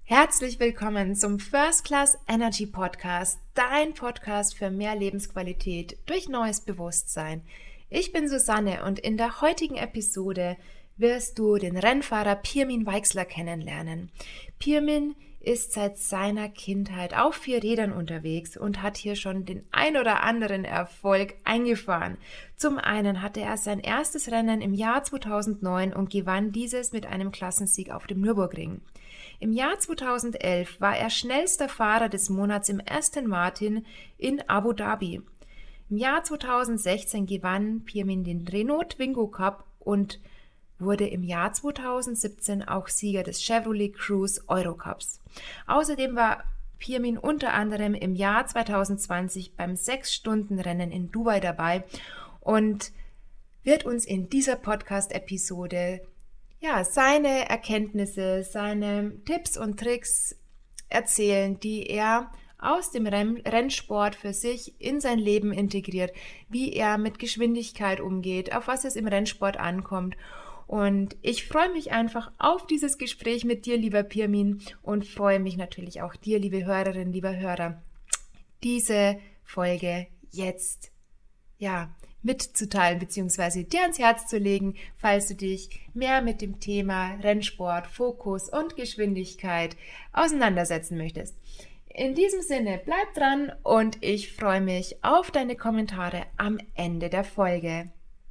Herzlich willkommen zum First Class Energy Podcast, dein Podcast für mehr Lebensqualität durch neues Bewusstsein. Ich bin Susanne und in der heutigen Episode wirst du den Rennfahrer Pirmin Weixler kennenlernen. Pirmin ist seit seiner Kindheit auf 4 Rädern unterwegs und hat hier schon den ein oder anderen Erfolg eingefahren. Zum einen hatte er sein erstes Rennen im Jahr 2009 und gewann dieses mit einem Klassensieg auf dem Nürburgring. Im Jahr 2011 war er schnellster Fahrer des Monats im Aston Martin in Abu Dhabi. Im Jahr 2016 gewann Pirmin den Renault Twingo Cup und wurde im Jahr 2017 auch Sieger des Chevrolet Cruze Eurocups. Außerdem war Pirmin unter anderem im Jahr 2020 beim 6-Stunden-Rennen in Dubai dabei und wird uns in dieser Podcast-Episode seine Erkenntnisse, seine Tipps und Tricks erzählen, die er aus dem Rennsport für sich in sein Leben integriert, wie er mit Geschwindigkeit umgeht, auf was es im Rennsport ankommt. Und ich freue mich einfach auf dieses Gespräch mit dir, lieber Pirmin, und freue mich natürlich auch dir, liebe Hörerin, lieber Hörer, diese Folge jetzt mitzuteilen bzw. dir ans Herz zu legen, falls du dich mehr mit dem Thema Rennsport, Fokus und Geschwindigkeit auseinandersetzen möchtest. In diesem Sinne, bleib dran und ich freue mich auf deine Kommentare am Ende der Folge.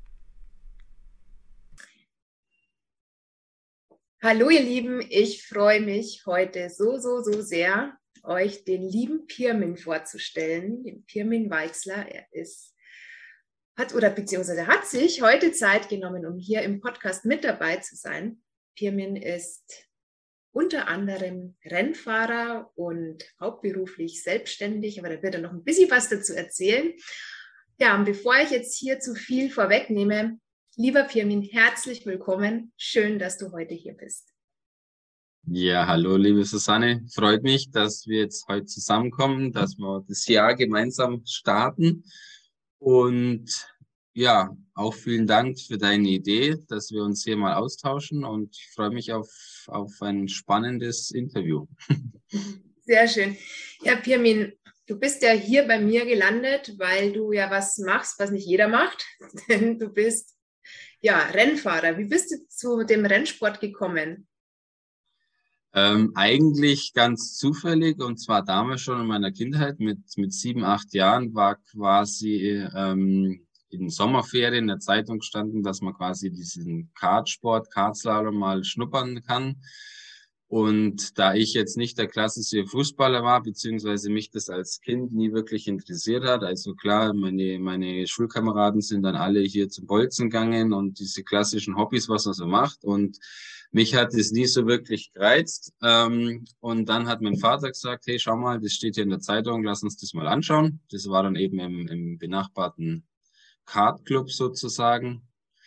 Hallo ihr Lieben, ich freue mich heute so sehr, euch den lieben Pirmin vorzustellen, den Pirmin Weixler. Er hat sich heute Zeit genommen, um hier im Podcast mit dabei zu sein. Pirmin ist unter anderem Rennfahrer und hauptberuflich selbstständig, aber da wird er noch ein bisschen was dazu erzählen. Ja, und bevor ich jetzt hier zu viel vorwegnehme, lieber Pirmin, herzlich willkommen. Schön, dass du heute hier bist. Ja, hallo, liebe Susanne. Freut mich, dass wir jetzt heute zusammenkommen, dass wir das Jahr gemeinsam starten. Und ja, auch vielen Dank für deine Idee, dass wir uns hier mal austauschen. Und ich freue mich auf ein spannendes Interview. Sehr schön. Ja, Pirmin, du bist ja hier bei mir gelandet, weil du ja was machst, was nicht jeder macht. Denn du bist Rennfahrer. Wie bist du zu dem Rennsport gekommen? Eigentlich ganz zufällig, und zwar damals schon in meiner Kindheit mit 7, 8 Jahren war quasi in Sommerferien in der Zeitung gestanden, dass man quasi diesen Kartslalom mal schnuppern kann. Und da ich jetzt nicht der klassische Fußballer war, beziehungsweise mich das als Kind nie wirklich interessiert hat, also klar, meine Schulkameraden sind dann alle hier zum Bolzen gegangen und diese klassischen Hobbys, was man so macht, und mich hat es nie so wirklich gereizt. Und dann hat mein Vater gesagt, hey, schau mal, das steht hier in der Zeitung, lass uns das mal anschauen. Das war dann eben im benachbarten Kartclub sozusagen.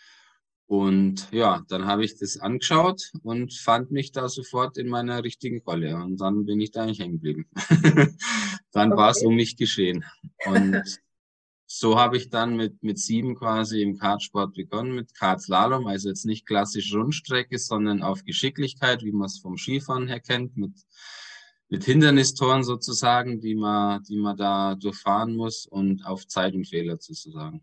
Und ja, dann habe ich das angeschaut und fand mich da sofort in meiner richtigen Rolle. Und dann bin ich da eigentlich hängen geblieben. Dann war es um mich geschehen. Und so habe ich dann mit 7 quasi im Kartsport begonnen, mit Kartslalom, also jetzt nicht klassisch Rundstrecke, sondern auf Geschicklichkeit, wie man es vom Skifahren her kennt, mit Hindernistoren sozusagen, die man da durchfahren muss, und auf Zeit und Fehler sozusagen.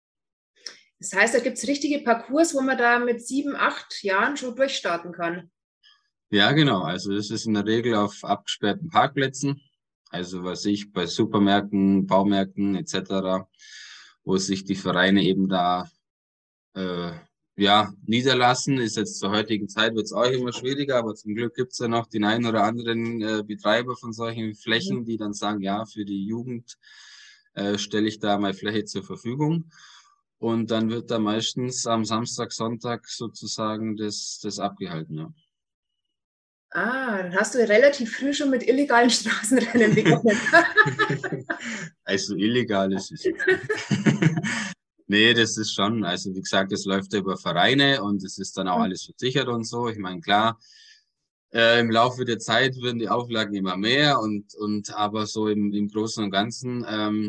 Das heißt, da gibt es richtige Parcours, wo man da mit 7, 8 Jahren schon durchstarten kann. Ja, genau. Also das ist in der Regel auf abgesperrten Parkplätzen. Also was ich bei Supermärkten, Baumärkten etc., wo sich die Vereine eben da niederlassen. Ist jetzt zur heutigen Zeit, wird es auch immer schwieriger, aber zum Glück gibt es ja noch den einen oder anderen Betreiber von solchen Flächen, die dann sagen, ja, für die Jugend stelle ich da meine Fläche zur Verfügung. Und dann wird da meistens am Samstag, Sonntag sozusagen das abgehalten, ja. Dann hast du relativ früh schon mit illegalen Straßenrennen begonnen. Also illegal ist es. Nee, das ist schon, also wie gesagt, das läuft ja über Vereine und es ist dann auch alles versichert und so. Ich meine, klar, im Laufe der Zeit werden die Auflagen immer mehr aber so im Großen und Ganzen,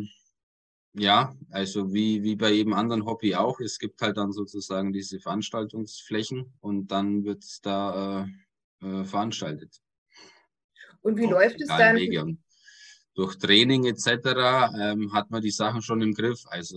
also wie bei jedem anderen Hobby auch, es gibt halt dann sozusagen diese Veranstaltungsflächen und dann wird da veranstaltet. Und wie auf läuft es legalen dann? Wege. Und durch Training etc. Hat man die Sachen schon im Griff. Also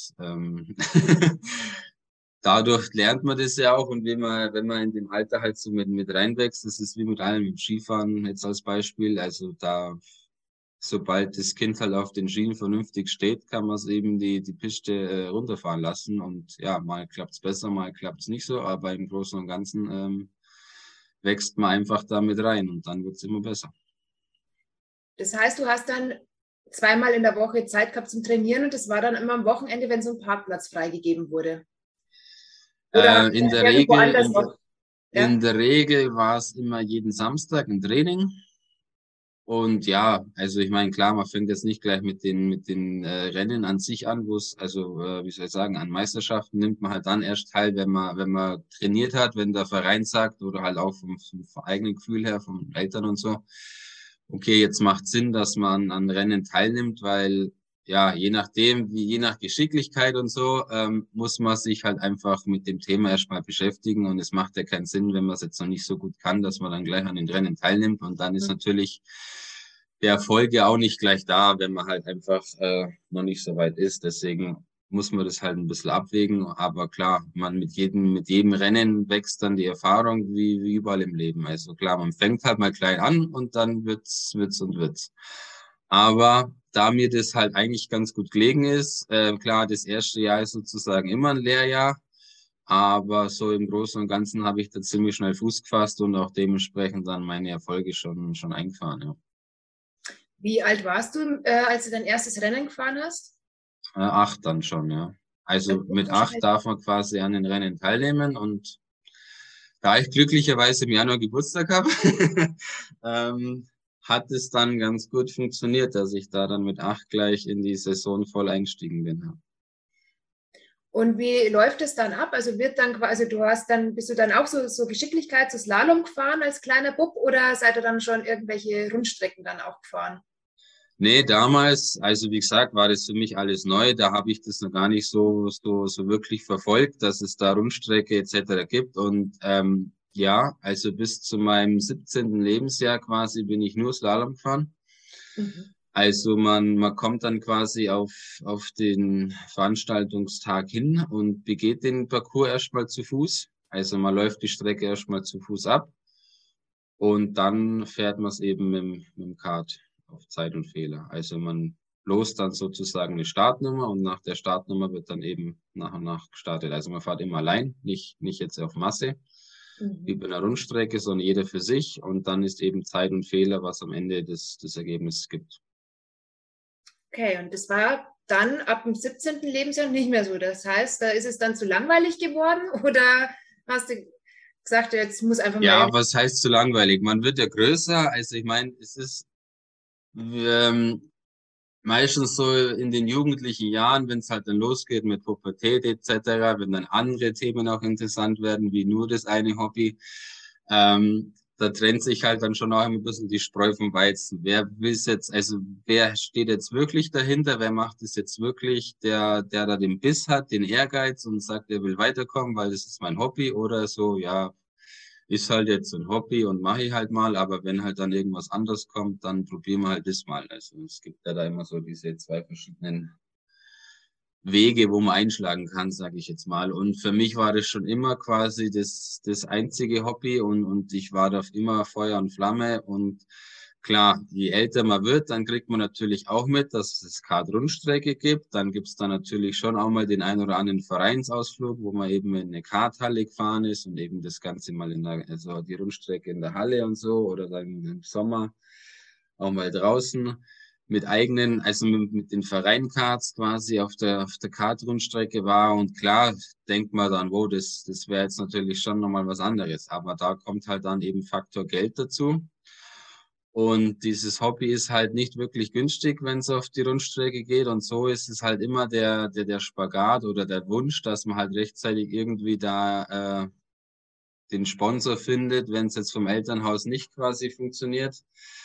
dadurch lernt man das ja auch. Und wenn man in dem Alter halt so mit reinwächst, das ist wie mit allem, mit Skifahren jetzt als Beispiel. Also sobald das Kind halt auf den Schienen vernünftig steht, kann man es eben die Piste runterfahren lassen. Und ja, mal klappt's besser, mal klappt's nicht so. Aber im Großen und Ganzen wächst man einfach damit rein und dann wird's immer besser. Das heißt, du hast dann zweimal in der Woche Zeit gehabt zum Trainieren und das war dann immer am Wochenende, wenn so ein Parkplatz freigegeben wurde. Oder In der irgendwo Regel, anders noch. Ja? in der Regel war es immer jeden Samstag ein Training. Und ja, also ich meine, klar, man fängt jetzt nicht gleich mit den Rennen an sich an, wo es, also wie soll ich sagen, an Meisterschaften nimmt man halt dann erst teil, wenn man trainiert hat, wenn der Verein sagt oder halt auch vom eigenen Gefühl her, von Eltern und so. Okay, jetzt macht Sinn, dass man an Rennen teilnimmt, weil ja, je nach Geschicklichkeit und so, muss man sich halt einfach mit dem Thema erstmal beschäftigen und es macht ja keinen Sinn, wenn man es jetzt noch nicht so gut kann, dass man dann gleich an den Rennen teilnimmt und dann ist natürlich der Erfolg ja auch nicht gleich da, wenn man halt einfach noch nicht so weit ist. Deswegen muss man das halt ein bisschen abwägen. Aber klar, mit jedem Rennen wächst dann die Erfahrung wie überall im Leben. Also klar, man fängt halt mal klein an und dann wird's. Aber da mir das halt eigentlich ganz gut gelegen ist, klar, das erste Jahr ist sozusagen immer ein Lehrjahr. Aber so im Großen und Ganzen habe ich da ziemlich schnell Fuß gefasst und auch dementsprechend dann meine Erfolge schon eingefahren, ja. Wie alt warst du, als du dein erstes Rennen gefahren hast? 8 dann schon, ja. Also mit 8 darf man quasi an den Rennen teilnehmen und da ich glücklicherweise im Januar Geburtstag habe, hat es dann ganz gut funktioniert, dass ich da dann mit 8 gleich in die Saison voll eingestiegen bin. Ja. Und wie läuft es dann ab? Also bist du dann auch so Geschicklichkeit, so Slalom gefahren als kleiner Bub oder seid ihr dann schon irgendwelche Rundstrecken dann auch gefahren? Nee, damals, also wie gesagt, war das für mich alles neu. Da habe ich das noch gar nicht so wirklich verfolgt, dass es da Rundstrecke etc. gibt. Und ja, also bis zu meinem 17. Lebensjahr quasi bin ich nur Slalom gefahren. Mhm. Also man kommt dann quasi auf den Veranstaltungstag hin und begeht den Parcours erstmal zu Fuß. Also man läuft die Strecke erstmal zu Fuß ab und dann fährt man es eben mit dem Kart auf Zeit und Fehler. Also man lost dann sozusagen eine Startnummer und nach der Startnummer wird dann eben nach und nach gestartet. Also man fährt immer allein, nicht jetzt auf Masse, wie bei Mhm. einer Rundstrecke, sondern jeder für sich und dann ist eben Zeit und Fehler, was am Ende des Ergebnisses gibt. Okay, und das war dann ab dem 17. Lebensjahr nicht mehr so. Das heißt, da ist es dann zu langweilig geworden oder hast du gesagt, jetzt muss einfach mal Ja, was heißt zu langweilig? Man wird ja größer. Also ich meine, es ist ähm, meistens so in den jugendlichen Jahren, wenn es halt dann losgeht mit Pubertät etc., wenn dann andere Themen auch interessant werden, wie nur das eine Hobby, da trennt sich halt dann schon auch ein bisschen die Spreu vom Weizen. Wer will's jetzt, also wer steht jetzt wirklich dahinter? Wer macht es jetzt wirklich? Der da den Biss hat, den Ehrgeiz und sagt, er will weiterkommen, weil das ist mein Hobby oder so, ja, ist halt jetzt ein Hobby und mache ich halt mal, aber wenn halt dann irgendwas anderes kommt, dann probieren wir halt das mal. Also es gibt ja da immer so diese zwei verschiedenen Wege, wo man einschlagen kann, sage ich jetzt mal. Und für mich war das schon immer quasi das einzige Hobby und ich war da immer Feuer und Flamme. Und klar, je älter man wird, dann kriegt man natürlich auch mit, dass es Kart-Rundstrecke gibt. Dann gibt's da natürlich schon auch mal den ein oder anderen Vereinsausflug, wo man eben in eine Karthalle gefahren ist und eben das Ganze mal also die Rundstrecke in der Halle und so oder dann im Sommer auch mal draußen mit eigenen, also mit den Vereinkarts quasi auf der Kartrundstrecke war. Und klar, denkt man dann, wow, das wäre jetzt natürlich schon nochmal was anderes. Aber da kommt halt dann eben Faktor Geld dazu. Und dieses Hobby ist halt nicht wirklich günstig, wenn es auf die Rundstrecke geht. Und so ist es halt immer der Spagat oder der Wunsch, dass man halt rechtzeitig irgendwie da den Sponsor findet, wenn es jetzt vom Elternhaus nicht quasi funktioniert,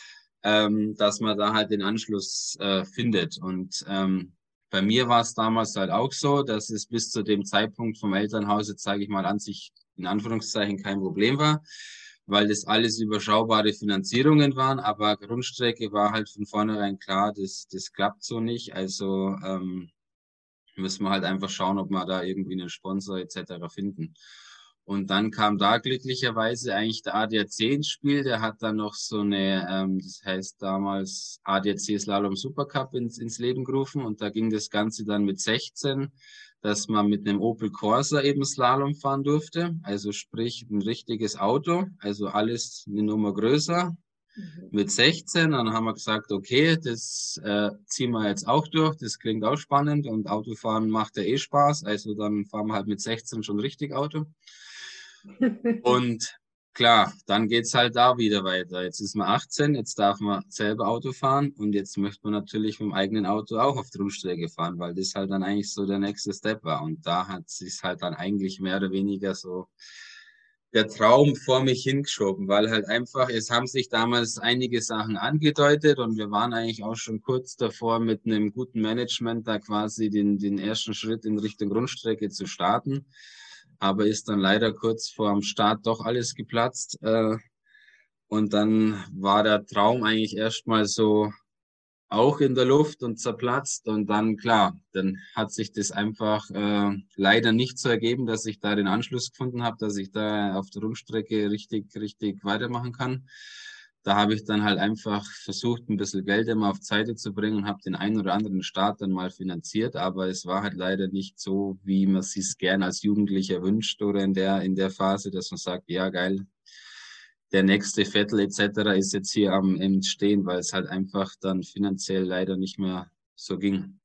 dass man da halt den Anschluss findet. Und bei mir war es damals halt auch so, dass es bis zu dem Zeitpunkt vom Elternhaus, jetzt sage ich mal an sich in Anführungszeichen, kein Problem war. weil das alles überschaubare Finanzierungen waren, aber Grundstrecke war halt von vornherein klar, das klappt so nicht. Also müssen wir halt einfach schauen, ob wir da irgendwie einen Sponsor etc. finden. Und dann kam da glücklicherweise eigentlich der ADAC ins Spiel. Der hat dann noch so eine, das heißt damals ADAC Slalom Supercup ins Leben gerufen. Und da ging das Ganze dann mit 16, dass man mit einem Opel Corsa eben Slalom fahren durfte. Also sprich ein richtiges Auto, also alles eine Nummer größer. Mit 16, dann haben wir gesagt, okay, das ziehen wir jetzt auch durch, das klingt auch spannend und Autofahren macht ja eh Spaß, also dann fahren wir halt mit 16 schon richtig Auto. Und klar, dann geht's halt da wieder weiter. Jetzt ist man 18, jetzt darf man selber Auto fahren und jetzt möchte man natürlich mit dem eigenen Auto auch auf der Rundstrecke fahren, weil das halt dann eigentlich so der nächste Step war. Und da hat sich halt dann eigentlich mehr oder weniger so der Traum vor mich hingeschoben, weil halt einfach, es haben sich damals einige Sachen angedeutet und wir waren eigentlich auch schon kurz davor, mit einem guten Management da quasi den ersten Schritt in Richtung Rundstrecke zu starten. Aber ist dann leider kurz vor dem Start doch alles geplatzt. Und dann war der Traum eigentlich erstmal so auch in der Luft und zerplatzt. Und dann, klar, dann hat sich das einfach leider nicht so ergeben, dass ich da den Anschluss gefunden habe, dass ich da auf der Rundstrecke richtig weitermachen kann. Da habe ich dann halt einfach versucht, ein bisschen Geld immer auf Seite zu bringen und habe den einen oder anderen Start dann mal finanziert. Aber es war halt leider nicht so, wie man es gern als Jugendlicher wünscht oder in der Phase, dass man sagt, ja, geil, der nächste Vettel etc. ist jetzt hier am Entstehen, weil es halt einfach dann finanziell leider nicht mehr so ging.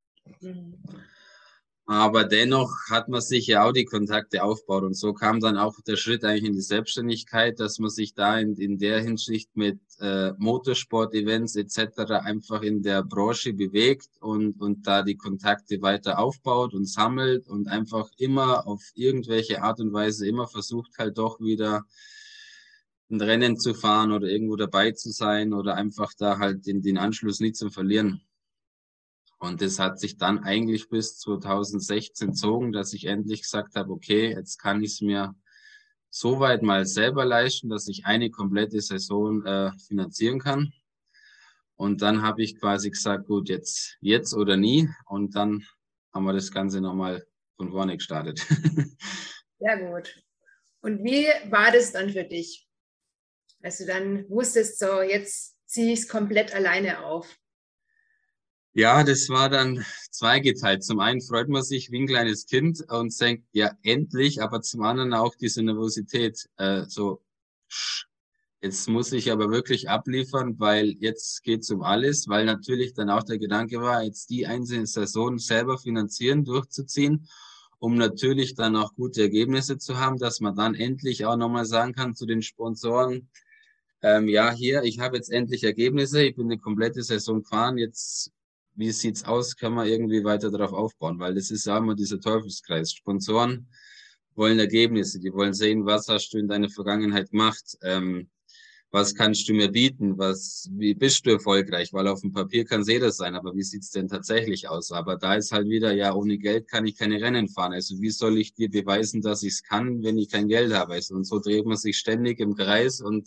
Aber dennoch hat man sich ja auch die Kontakte aufgebaut und so kam dann auch der Schritt eigentlich in die Selbstständigkeit, dass man sich da in der Hinsicht mit Motorsport-Events etc. einfach in der Branche bewegt und da die Kontakte weiter aufbaut und sammelt und einfach immer auf irgendwelche Art und Weise immer versucht halt doch wieder ein Rennen zu fahren oder irgendwo dabei zu sein oder einfach da halt den Anschluss nicht zu verlieren. Und das hat sich dann eigentlich bis 2016 gezogen, dass ich endlich gesagt habe, okay, jetzt kann ich es mir so weit mal selber leisten, dass ich eine komplette Saison finanzieren kann. Und dann habe ich quasi gesagt, gut, jetzt oder nie. Und dann haben wir das Ganze nochmal von vorne gestartet. Sehr gut. Und wie war das dann für dich, als du dann wusstest, so jetzt ziehe ich es komplett alleine auf? Ja, das war dann zweigeteilt. Zum einen freut man sich wie ein kleines Kind und denkt, ja, endlich, aber zum anderen auch diese Nervosität, jetzt muss ich aber wirklich abliefern, weil jetzt geht's um alles, weil natürlich dann auch der Gedanke war, jetzt die einzelne Saison selber finanzieren, durchzuziehen, um natürlich dann auch gute Ergebnisse zu haben, dass man dann endlich auch nochmal sagen kann zu den Sponsoren, ja, hier, ich habe jetzt endlich Ergebnisse, ich bin eine komplette Saison gefahren, jetzt, wie sieht's aus, kann man irgendwie weiter darauf aufbauen, weil das ist ja immer dieser Teufelskreis. Sponsoren wollen Ergebnisse, die wollen sehen, was hast du in deiner Vergangenheit gemacht, was kannst du mir bieten, wie bist du erfolgreich, weil auf dem Papier kann es jeder sein, aber wie sieht's denn tatsächlich aus? Aber da ist halt wieder, ja, ohne Geld kann ich keine Rennen fahren, also wie soll ich dir beweisen, dass ich es kann, wenn ich kein Geld habe? Also, und so dreht man sich ständig im Kreis und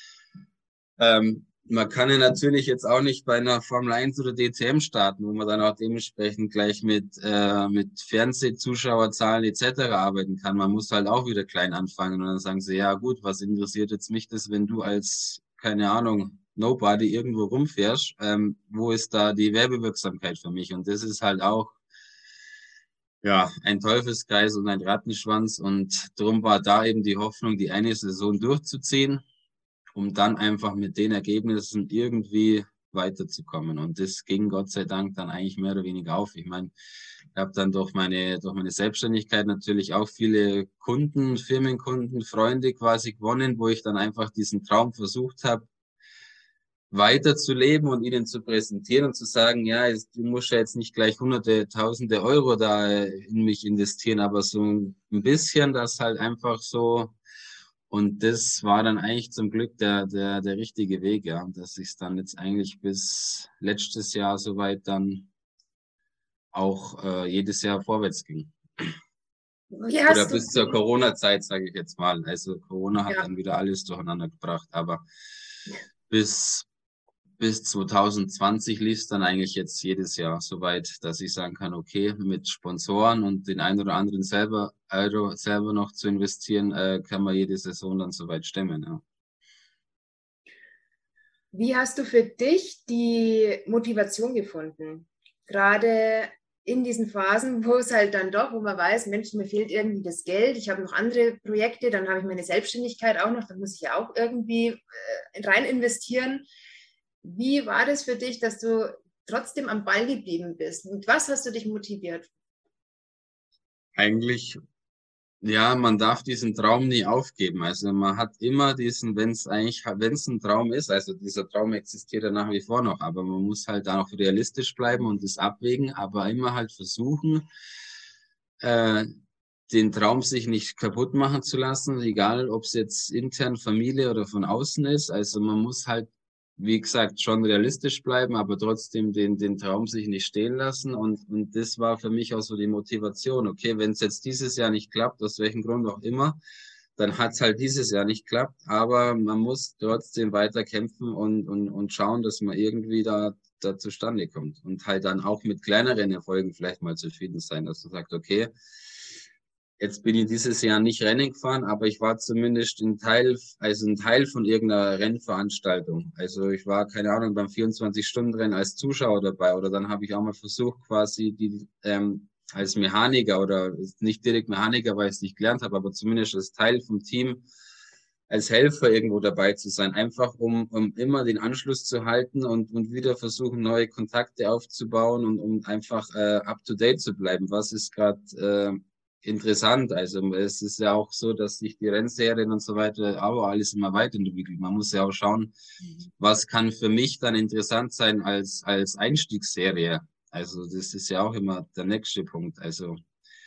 man kann ja natürlich jetzt auch nicht bei einer Formel 1 oder DTM starten, wo man dann auch dementsprechend gleich mit Fernsehzuschauerzahlen etc. arbeiten kann. Man muss halt auch wieder klein anfangen und dann sagen sie, ja gut, was interessiert jetzt mich das, wenn du als, keine Ahnung, Nobody irgendwo rumfährst? Wo ist da die Werbewirksamkeit für mich? Und das ist halt auch, ja, ein Teufelskreis und ein Rattenschwanz und darum war da eben die Hoffnung, die eine Saison durchzuziehen, um dann einfach mit den Ergebnissen irgendwie weiterzukommen. Und das ging Gott sei Dank dann eigentlich mehr oder weniger auf. Ich meine, ich habe dann durch meine Selbstständigkeit natürlich auch viele Kunden, Firmenkunden, Freunde quasi gewonnen, wo ich dann einfach diesen Traum versucht habe, weiterzuleben und ihnen zu präsentieren und zu sagen, ja, du musst ja jetzt nicht gleich hunderte, tausende Euro da in mich investieren, aber so ein bisschen, das halt einfach so. Und das war dann eigentlich zum Glück der richtige Weg, ja, dass ich es dann jetzt eigentlich bis letztes Jahr soweit dann auch jedes Jahr vorwärts ging. Wie Oder hast du bis zur die? Corona-Zeit, sage ich jetzt mal. Also Corona hat Ja, dann wieder alles durcheinander gebracht. Aber bis, bis 2020 lief es dann eigentlich jetzt jedes Jahr so weit, dass ich sagen kann, okay, mit Sponsoren und den einen oder anderen Euro selber noch zu investieren, kann man jede Saison dann soweit stemmen. Ja. wie hast du für dich die Motivation gefunden? Gerade in diesen Phasen, wo es halt dann doch, wo man weiß, Mensch, mir fehlt irgendwie das Geld, ich habe noch andere Projekte, dann habe ich meine Selbstständigkeit auch noch, da muss ich ja auch irgendwie rein investieren. Wie war das für dich, dass du trotzdem am Ball geblieben bist? Mit was hast du dich motiviert? Eigentlich, ja, man darf diesen Traum nie aufgeben. Also man hat immer diesen, wenn es ein Traum ist, also dieser Traum existiert ja nach wie vor noch, aber man muss halt da noch realistisch bleiben und es abwägen, aber immer halt versuchen, äh, den Traum sich nicht kaputt machen zu lassen, egal ob es jetzt intern Familie oder von außen ist. Also man muss halt, wie gesagt, schon realistisch bleiben, aber trotzdem den Traum sich nicht stehlen lassen. Und das war für mich auch so die Motivation. Okay, wenn es jetzt dieses Jahr nicht klappt, aus welchem Grund auch immer, dann hat es halt dieses Jahr nicht geklappt, aber man muss trotzdem weiter kämpfen und schauen, dass man irgendwie da zustande kommt. Und halt dann auch mit kleineren Erfolgen vielleicht mal zufrieden sein, dass man sagt, okay, jetzt bin ich dieses Jahr nicht Rennen gefahren, aber ich war zumindest ein Teil von irgendeiner Rennveranstaltung. Also ich war, keine Ahnung, beim 24-Stunden-Rennen als Zuschauer dabei oder dann habe ich auch mal versucht, quasi als Mechaniker oder nicht direkt Mechaniker, weil ich es nicht gelernt habe, aber zumindest als Teil vom Team, als Helfer irgendwo dabei zu sein, einfach um immer den Anschluss zu halten und wieder versuchen, neue Kontakte aufzubauen und um einfach up-to-date zu bleiben. Was ist gerade interessant. Also es ist ja auch so, dass sich die Rennserien und so weiter aber alles immer weiterentwickelt. Man muss ja auch schauen, was kann für mich dann interessant sein als Einstiegsserie. Also das ist ja auch immer der nächste Punkt. Also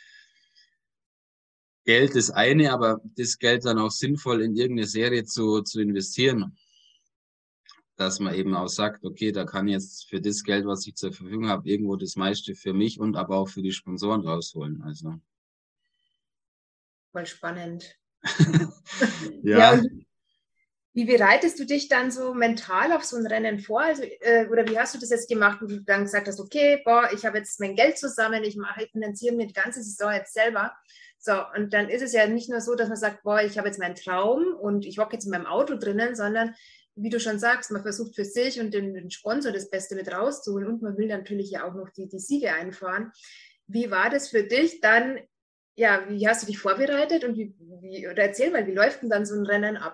Geld ist eine, aber das Geld dann auch sinnvoll in irgendeine Serie zu investieren, dass man eben auch sagt, okay, da kann jetzt für das Geld, was ich zur Verfügung habe, irgendwo das meiste für mich und aber auch für die Sponsoren rausholen. Also Voll spannend. Ja, ja, und wie bereitest du dich dann so mental auf so ein Rennen vor? Also, oder wie hast du das jetzt gemacht, wo du dann gesagt hast, okay, boah, ich habe jetzt mein Geld zusammen, ich finanziere mir die ganze Saison jetzt selber. So, und dann ist es ja nicht nur so, dass man sagt, boah, ich habe jetzt meinen Traum und ich hocke jetzt in meinem Auto drinnen, sondern wie du schon sagst, man versucht für sich und den Sponsor das Beste mit rauszuholen und man will natürlich ja auch noch die Siege einfahren. Wie war das für dich dann? Ja, wie hast du dich vorbereitet und oder erzähl mal, wie läuft denn dann so ein Rennen ab?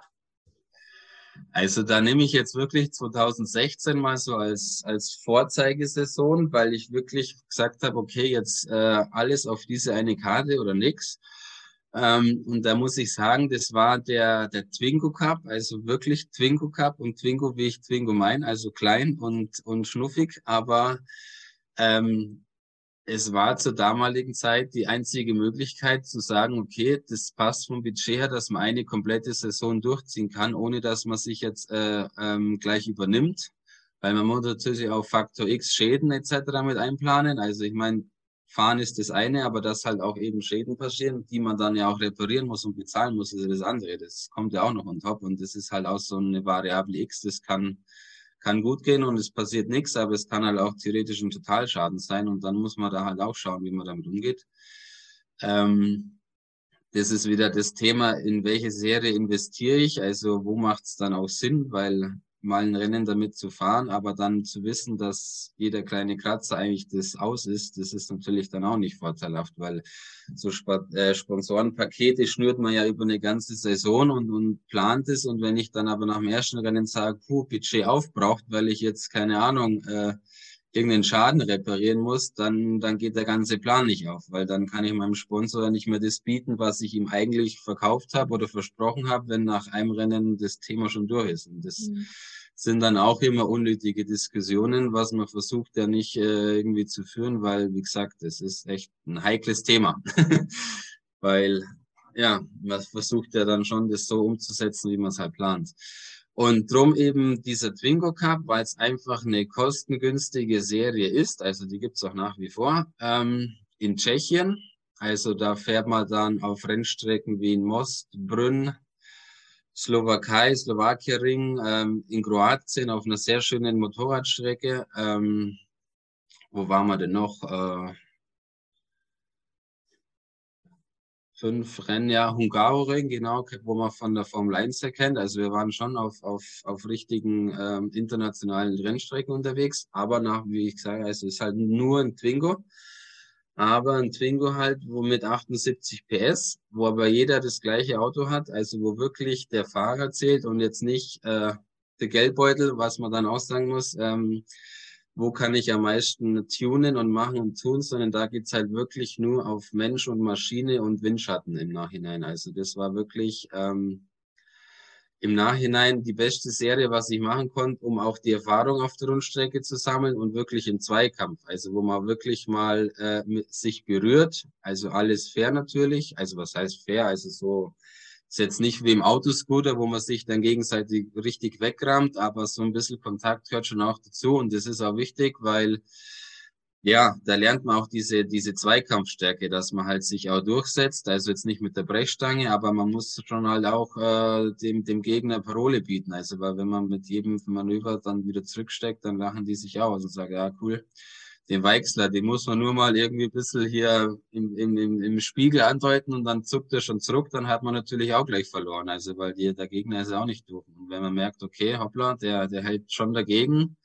also da nehme ich jetzt wirklich 2016 mal so als Vorzeigesaison, weil ich wirklich gesagt habe, okay, jetzt alles auf diese eine Karte oder nix. Und da muss ich sagen, das war der Twingo Cup, also wirklich Twingo Cup und Twingo, wie ich Twingo meine, also klein und schnuffig, aber ähm, es war zur damaligen Zeit die einzige Möglichkeit zu sagen, okay, das passt vom Budget her, dass man eine komplette Saison durchziehen kann, ohne dass man sich jetzt gleich übernimmt. Weil man muss natürlich auch Faktor X Schäden etc. mit einplanen. Also ich meine, fahren ist das eine, aber dass halt auch eben Schäden passieren, die man dann ja auch reparieren muss und bezahlen muss, ist ja das andere. Das kommt ja auch noch on top und das ist halt auch so eine Variable X, das kann gut gehen und es passiert nichts, aber es kann halt auch theoretisch ein Totalschaden sein und dann muss man da halt auch schauen, wie man damit umgeht. Ähm, Das ist wieder das Thema, in welche Serie investiere ich, also wo macht es dann auch Sinn, weil mal ein Rennen damit zu fahren, aber dann zu wissen, dass jeder kleine Kratzer eigentlich das aus ist, das ist natürlich dann auch nicht vorteilhaft, weil so Sponsorenpakete schnürt man ja über eine ganze Saison und plant es und wenn ich dann aber nach dem ersten Rennen sage, puh, Budget aufbraucht, weil ich jetzt keine Ahnung, irgendeinen Schaden reparieren muss, dann geht der ganze Plan nicht auf, weil dann kann ich meinem Sponsor nicht mehr das bieten, was ich ihm eigentlich verkauft habe oder versprochen habe, wenn nach einem Rennen das Thema schon durch ist. Und das sind dann auch immer unnötige Diskussionen, was man versucht ja nicht irgendwie zu führen, weil, wie gesagt, das ist echt ein heikles Thema. Weil, ja, man versucht ja dann schon, das so umzusetzen, wie man es halt plant. Und drum eben dieser Twingo Cup, weil es einfach eine kostengünstige Serie ist, also die gibt's auch nach wie vor, in Tschechien. Also da fährt man dann auf Rennstrecken wie in Most, Brünn, Slowakei, Slowakiering, in Kroatien auf einer sehr schönen Motorradstrecke. Wo waren wir denn noch? 5 Rennen, ja, Hungaroring, genau, wo man von der Formel 1 erkennt. Also wir waren schon auf richtigen internationalen Rennstrecken unterwegs, aber wie ich sage, also es ist halt nur ein Twingo. Aber ein Twingo halt, wo mit 78 PS, wo aber jeder das gleiche Auto hat, also wo wirklich der Fahrer zählt und jetzt nicht der Geldbeutel, was man dann auch sagen muss, wo kann ich am meisten tunen und machen und tun, sondern da geht's halt wirklich nur auf Mensch und Maschine und Windschatten im Nachhinein. Also das war wirklich im Nachhinein die beste Serie, was ich machen konnte, um auch die Erfahrung auf der Rundstrecke zu sammeln und wirklich im Zweikampf. Also wo man wirklich mal sich berührt. Also alles fair natürlich. Also was heißt fair? Also so ist jetzt nicht wie im Autoscooter, wo man sich dann gegenseitig richtig wegrammt, aber so ein bisschen Kontakt gehört schon auch dazu. Und das ist auch wichtig, weil ja, da lernt man auch diese Zweikampfstärke, dass man halt sich auch durchsetzt. Also jetzt nicht mit der Brechstange, aber man muss schon halt auch dem Gegner Parole bieten. Also weil wenn man mit jedem Manöver dann wieder zurücksteckt, dann lachen die sich aus und sagen, ja cool, den Weixler, den muss man nur mal irgendwie ein bisschen hier im Spiegel andeuten und dann zuckt er schon zurück, dann hat man natürlich auch gleich verloren. Also weil der Gegner ist auch nicht durch. Und wenn man merkt, okay, hoppla, der hält schon dagegen,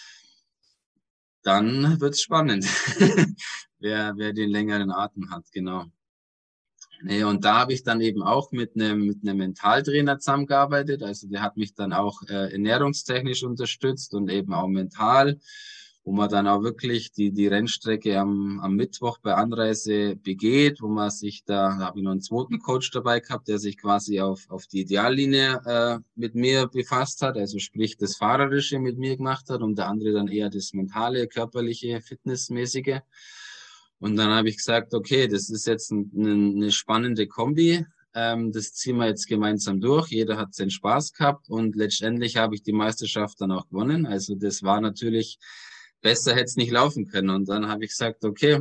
dann wird's spannend, wer den längeren Atem hat, genau. Nee, und da habe ich dann eben auch mit einem Mentaltrainer zusammengearbeitet. Also der hat mich dann auch ernährungstechnisch unterstützt und eben auch mental, wo man dann auch wirklich die Rennstrecke am Mittwoch bei Anreise begeht, wo man sich da habe ich noch einen zweiten Coach dabei gehabt, der sich quasi auf die Ideallinie mit mir befasst hat, also sprich das Fahrerische mit mir gemacht hat und der andere dann eher das mentale, körperliche, fitnessmäßige. Und dann habe ich gesagt, okay, das ist jetzt eine spannende Kombi. Das ziehen wir jetzt gemeinsam durch. Jeder hat seinen Spaß gehabt und letztendlich habe ich die Meisterschaft dann auch gewonnen. Also das war natürlich, besser hätte es nicht laufen können. Und dann habe ich gesagt, okay,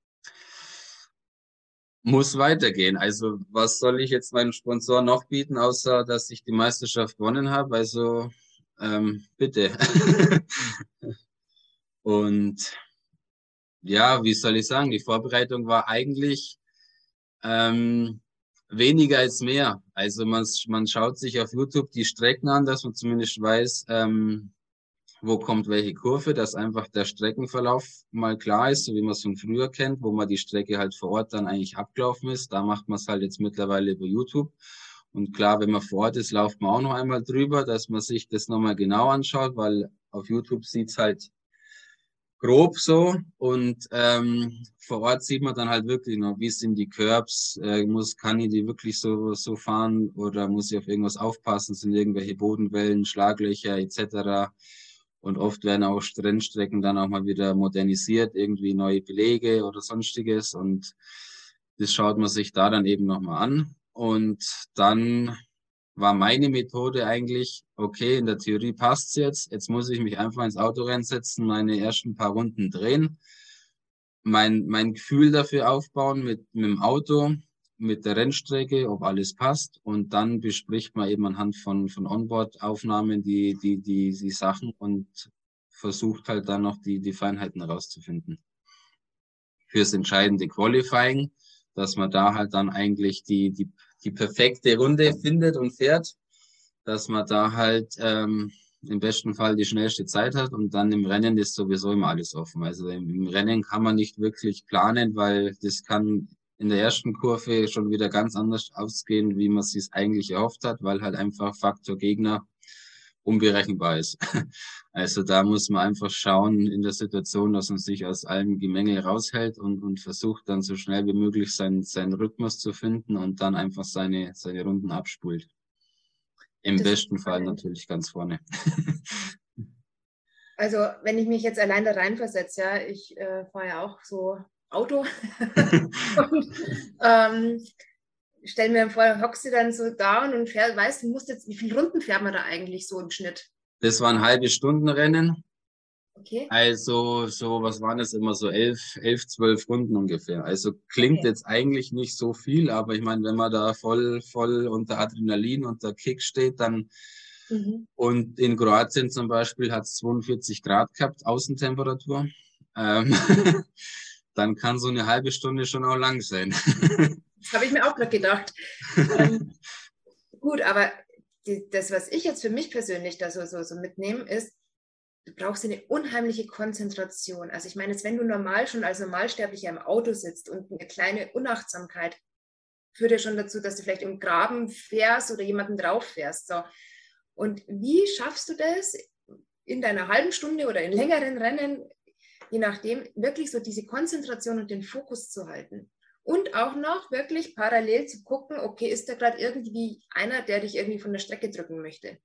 muss weitergehen. Also was soll ich jetzt meinem Sponsor noch bieten, außer dass ich die Meisterschaft gewonnen habe? Also bitte. Und ja, wie soll ich sagen, die Vorbereitung war eigentlich ähm, weniger als mehr. Also man schaut sich auf YouTube die Strecken an, dass man zumindest weiß, wo kommt welche Kurve, dass einfach der Streckenverlauf mal klar ist, so wie man es von früher kennt, wo man die Strecke halt vor Ort dann eigentlich abgelaufen ist. Da macht man es halt jetzt mittlerweile über YouTube. Und klar, wenn man vor Ort ist, läuft man auch noch einmal drüber, dass man sich das nochmal genau anschaut, weil auf YouTube sieht's halt grob so und vor Ort sieht man dann halt wirklich noch, wie sind die Curbs, kann ich die wirklich so fahren oder muss ich auf irgendwas aufpassen, sind irgendwelche Bodenwellen, Schlaglöcher etc. Und oft werden auch Rennstrecken dann auch mal wieder modernisiert, irgendwie neue Belege oder sonstiges und das schaut man sich da dann eben nochmal an und dann war meine Methode eigentlich, okay, in der Theorie passt's jetzt muss ich mich einfach ins Auto reinsetzen, meine ersten paar Runden drehen, mein Gefühl dafür aufbauen mit dem Auto, mit der Rennstrecke, ob alles passt und dann bespricht man eben anhand von Onboard-Aufnahmen die Sachen und versucht halt dann noch die Feinheiten herauszufinden. Fürs entscheidende Qualifying, dass man da halt dann eigentlich die perfekte Runde findet und fährt, dass man da halt im besten Fall die schnellste Zeit hat und dann im Rennen ist sowieso immer alles offen. Also im Rennen kann man nicht wirklich planen, weil das kann in der ersten Kurve schon wieder ganz anders ausgehen, wie man es sich eigentlich erhofft hat, weil halt einfach Faktor Gegner unberechenbar ist. Also da muss man einfach schauen in der Situation, dass man sich aus allem Gemenge raushält und versucht dann so schnell wie möglich seinen Rhythmus zu finden und dann einfach seine Runden abspult. Im Das ist besten Fall spannend. natürlich ganz vorne. Also, wenn ich mich jetzt allein da reinversetze, ja, ich fahre ja auch so Auto und stell mir vor, hockst du dann so da und fährst, weißt du, musst jetzt, wie viele Runden fährt man da eigentlich so im Schnitt? Das waren halbe Stunden Rennen. Okay. Also, so, was waren es immer, so 12 Runden ungefähr. Also klingt Okay. jetzt eigentlich nicht so viel, aber ich meine, wenn man da voll unter Adrenalin, unter Kick steht, dann, Mhm. und in Kroatien zum Beispiel hat es 42 Grad gehabt, Außentemperatur, ähm, dann kann so eine halbe Stunde schon auch lang sein. Das habe ich mir auch gerade gedacht. Ähm, gut, aber das, was ich jetzt für mich persönlich da so mitnehme, ist, du brauchst eine unheimliche Konzentration. Also ich meine, jetzt, wenn du normal schon als Normalsterblicher im Auto sitzt und eine kleine Unachtsamkeit führt ja schon dazu, dass du vielleicht im Graben fährst oder jemanden drauf fährst. So. Und wie schaffst du das in deiner halben Stunde oder in längeren Rennen, je nachdem, wirklich so diese Konzentration und den Fokus zu halten? Und auch noch wirklich parallel zu gucken, okay, ist da gerade irgendwie einer, der dich irgendwie von der Strecke drücken möchte?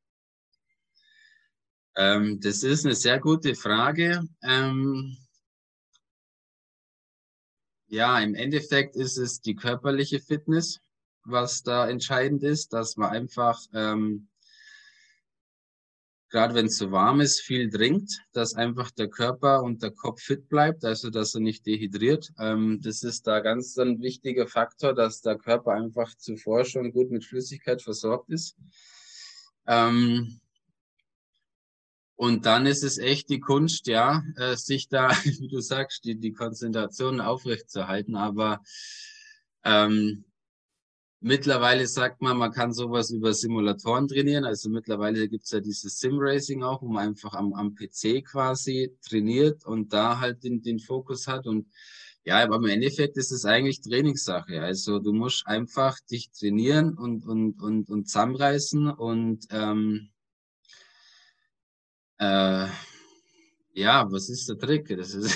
Das ist eine sehr gute Frage. Ja, im Endeffekt ist es die körperliche Fitness, was da entscheidend ist, dass man einfach, gerade wenn es so warm ist, viel trinkt, dass einfach der Körper und der Kopf fit bleibt, also dass er nicht dehydriert. Das ist da ganz ein wichtiger Faktor, dass der Körper einfach zuvor schon gut mit Flüssigkeit versorgt ist. Ähm, Und dann ist es echt die Kunst, ja, sich da, wie du sagst, die Konzentration aufrechtzuerhalten. Aber ähm, mittlerweile sagt man, man kann sowas über Simulatoren trainieren. Also mittlerweile gibt's ja dieses Sim-Racing auch, wo man einfach am PC quasi trainiert und da halt den Fokus hat. Und ja, aber im Endeffekt ist es eigentlich Trainingssache. Also du musst einfach dich trainieren und zusammenreißen und äh, ja, was ist der Trick? Das ist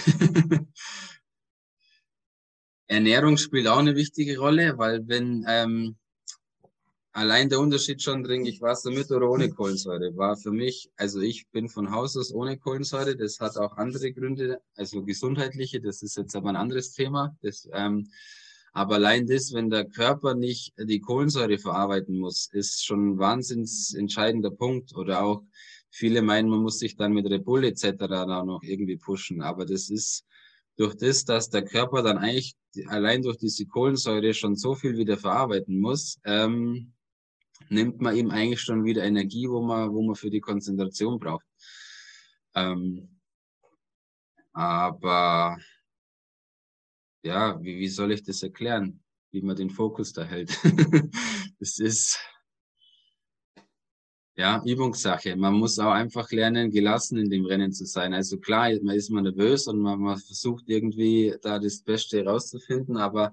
Ernährung spielt auch eine wichtige Rolle, weil wenn allein der Unterschied schon, trinke ich Wasser mit oder ohne Kohlensäure, war für mich, also ich bin von Haus aus ohne Kohlensäure, das hat auch andere Gründe, also gesundheitliche, das ist jetzt aber ein anderes Thema. Aber allein das, wenn der Körper nicht die Kohlensäure verarbeiten muss, ist schon ein wahnsinns entscheidender Punkt. Oder auch viele meinen, man muss sich dann mit Red Bull etc. da noch irgendwie pushen. Aber das ist durch das, dass der Körper dann eigentlich allein durch diese Kohlensäure schon so viel wieder verarbeiten muss, nimmt man ihm eigentlich schon wieder Energie, wo man für die Konzentration braucht. Ähm, aber ja, wie soll ich das erklären, wie man den Fokus da hält? Das ist ja Übungssache. Man muss auch einfach lernen, gelassen in dem Rennen zu sein. Also klar, man ist mal nervös und man versucht irgendwie da das Beste rauszufinden, aber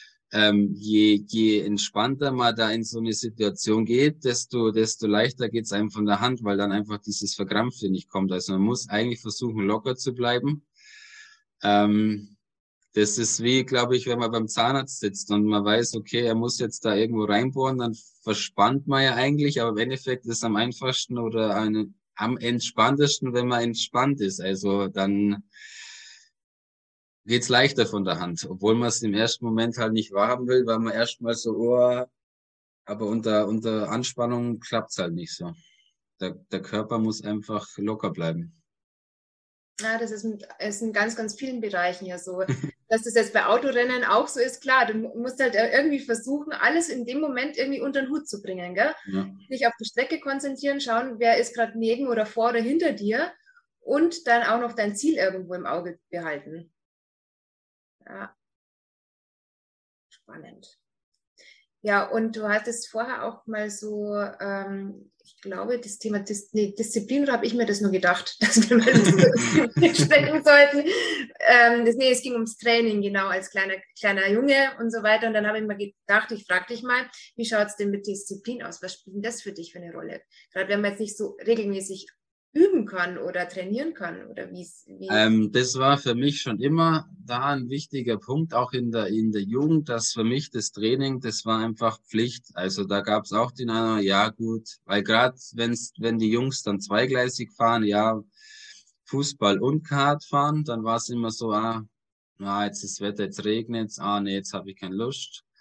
je entspannter man da in so eine Situation geht, desto leichter geht's einem von der Hand, weil dann einfach dieses Verkrampfte nicht kommt. Also man muss eigentlich versuchen, locker zu bleiben. Ähm, Das ist wie, glaube ich, wenn man beim Zahnarzt sitzt und man weiß, okay, er muss jetzt da irgendwo reinbohren, dann verspannt man ja eigentlich, aber im Endeffekt ist es am einfachsten oder am entspanntesten, wenn man entspannt ist. Also dann geht's leichter von der Hand, obwohl man es im ersten Moment halt nicht wahrhaben will, weil man erstmal so, oh, aber unter Anspannung klappt's halt nicht so. Der Körper muss einfach locker bleiben. Ja, das ist in ganz, ganz vielen Bereichen ja so. Dass das jetzt bei Autorennen auch so ist, klar, du musst halt irgendwie versuchen, alles in dem Moment irgendwie unter den Hut zu bringen, gell? Ja. Dich auf die Strecke konzentrieren, schauen, wer ist gerade neben oder vor oder hinter dir und dann auch noch dein Ziel irgendwo im Auge behalten. Ja, spannend. Ja, und du hattest vorher auch mal so, ich glaube, das Thema Disziplin, oder habe ich mir das nur gedacht, dass wir mal sprechen sollten. Nee, es ging ums Training, genau, als kleiner Junge und so weiter. Und dann habe ich mir gedacht, ich frage dich mal, wie schaut es denn mit Disziplin aus? Was spielt denn das für dich für eine Rolle? Gerade wenn man jetzt nicht so regelmäßig üben kann oder trainieren kann oder wie. Das war für mich schon immer da ein wichtiger Punkt, auch in der Jugend, dass für mich das Training, das war einfach Pflicht. Also da gab es auch den einen, ja gut, weil gerade wenn die Jungs dann zweigleisig fahren, ja, Fußball und Kart fahren, dann war es immer so, jetzt ist das Wetter, jetzt regnet's, nee, jetzt habe ich keine Lust.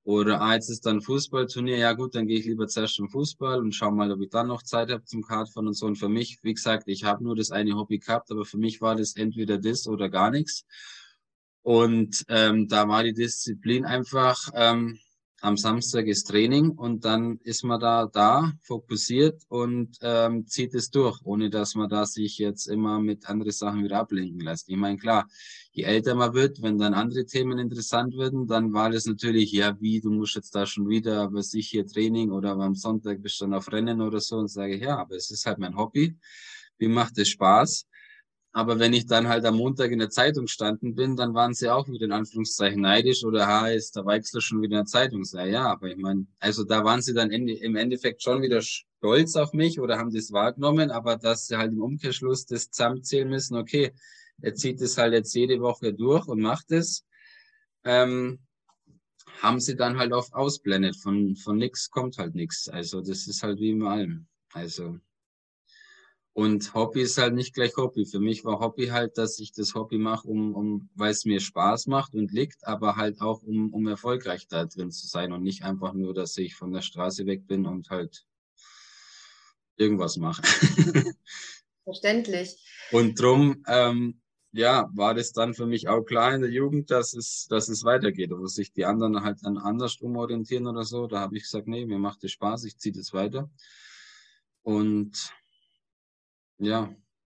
Oder jetzt ist dann Fußballturnier, ja gut, dann gehe ich lieber zuerst zum Fußball und schau mal, ob ich dann noch Zeit habe zum Kartfahren und so. Und für mich, wie gesagt, ich habe nur das eine Hobby gehabt, aber für mich war das entweder das oder gar nichts. Und da war die Disziplin einfach, am Samstag ist Training und dann ist man da fokussiert und zieht es durch, ohne dass man da sich jetzt immer mit anderen Sachen wieder ablenken lässt. Ich meine, klar, je älter man wird, wenn dann andere Themen interessant werden, dann war das natürlich, ja, wie, du musst jetzt da schon wieder, was ich hier Training oder am Sonntag bist du dann auf Rennen oder so und sage, ja, aber es ist halt mein Hobby. Mir macht es Spaß. Aber wenn ich dann halt am Montag in der Zeitung standen bin, dann waren sie auch wieder in Anführungszeichen neidisch oder ist der Weixler schon wieder in der Zeitung. Sei ja, aber ich meine, also da waren sie dann im Endeffekt schon wieder stolz auf mich oder haben das wahrgenommen, aber dass sie halt im Umkehrschluss das zusammenzählen müssen, okay, er zieht es halt jetzt jede Woche durch und macht es, ähm, haben sie dann halt oft ausblendet. Von nix kommt halt nix. Also das ist halt wie immer allem. Also und Hobby ist halt nicht gleich Hobby. Für mich war Hobby halt, dass ich das Hobby mache, weil es mir Spaß macht und liegt, aber halt auch, um erfolgreich da drin zu sein und nicht einfach nur, dass ich von der Straße weg bin und halt irgendwas mache. Verständlich. Und drum, ja, war das dann für mich auch klar in der Jugend, dass es weitergeht, wo sich die anderen halt dann anders umorientieren oder so. Da habe ich gesagt, nee, mir macht es Spaß, ich ziehe das weiter. Und ja.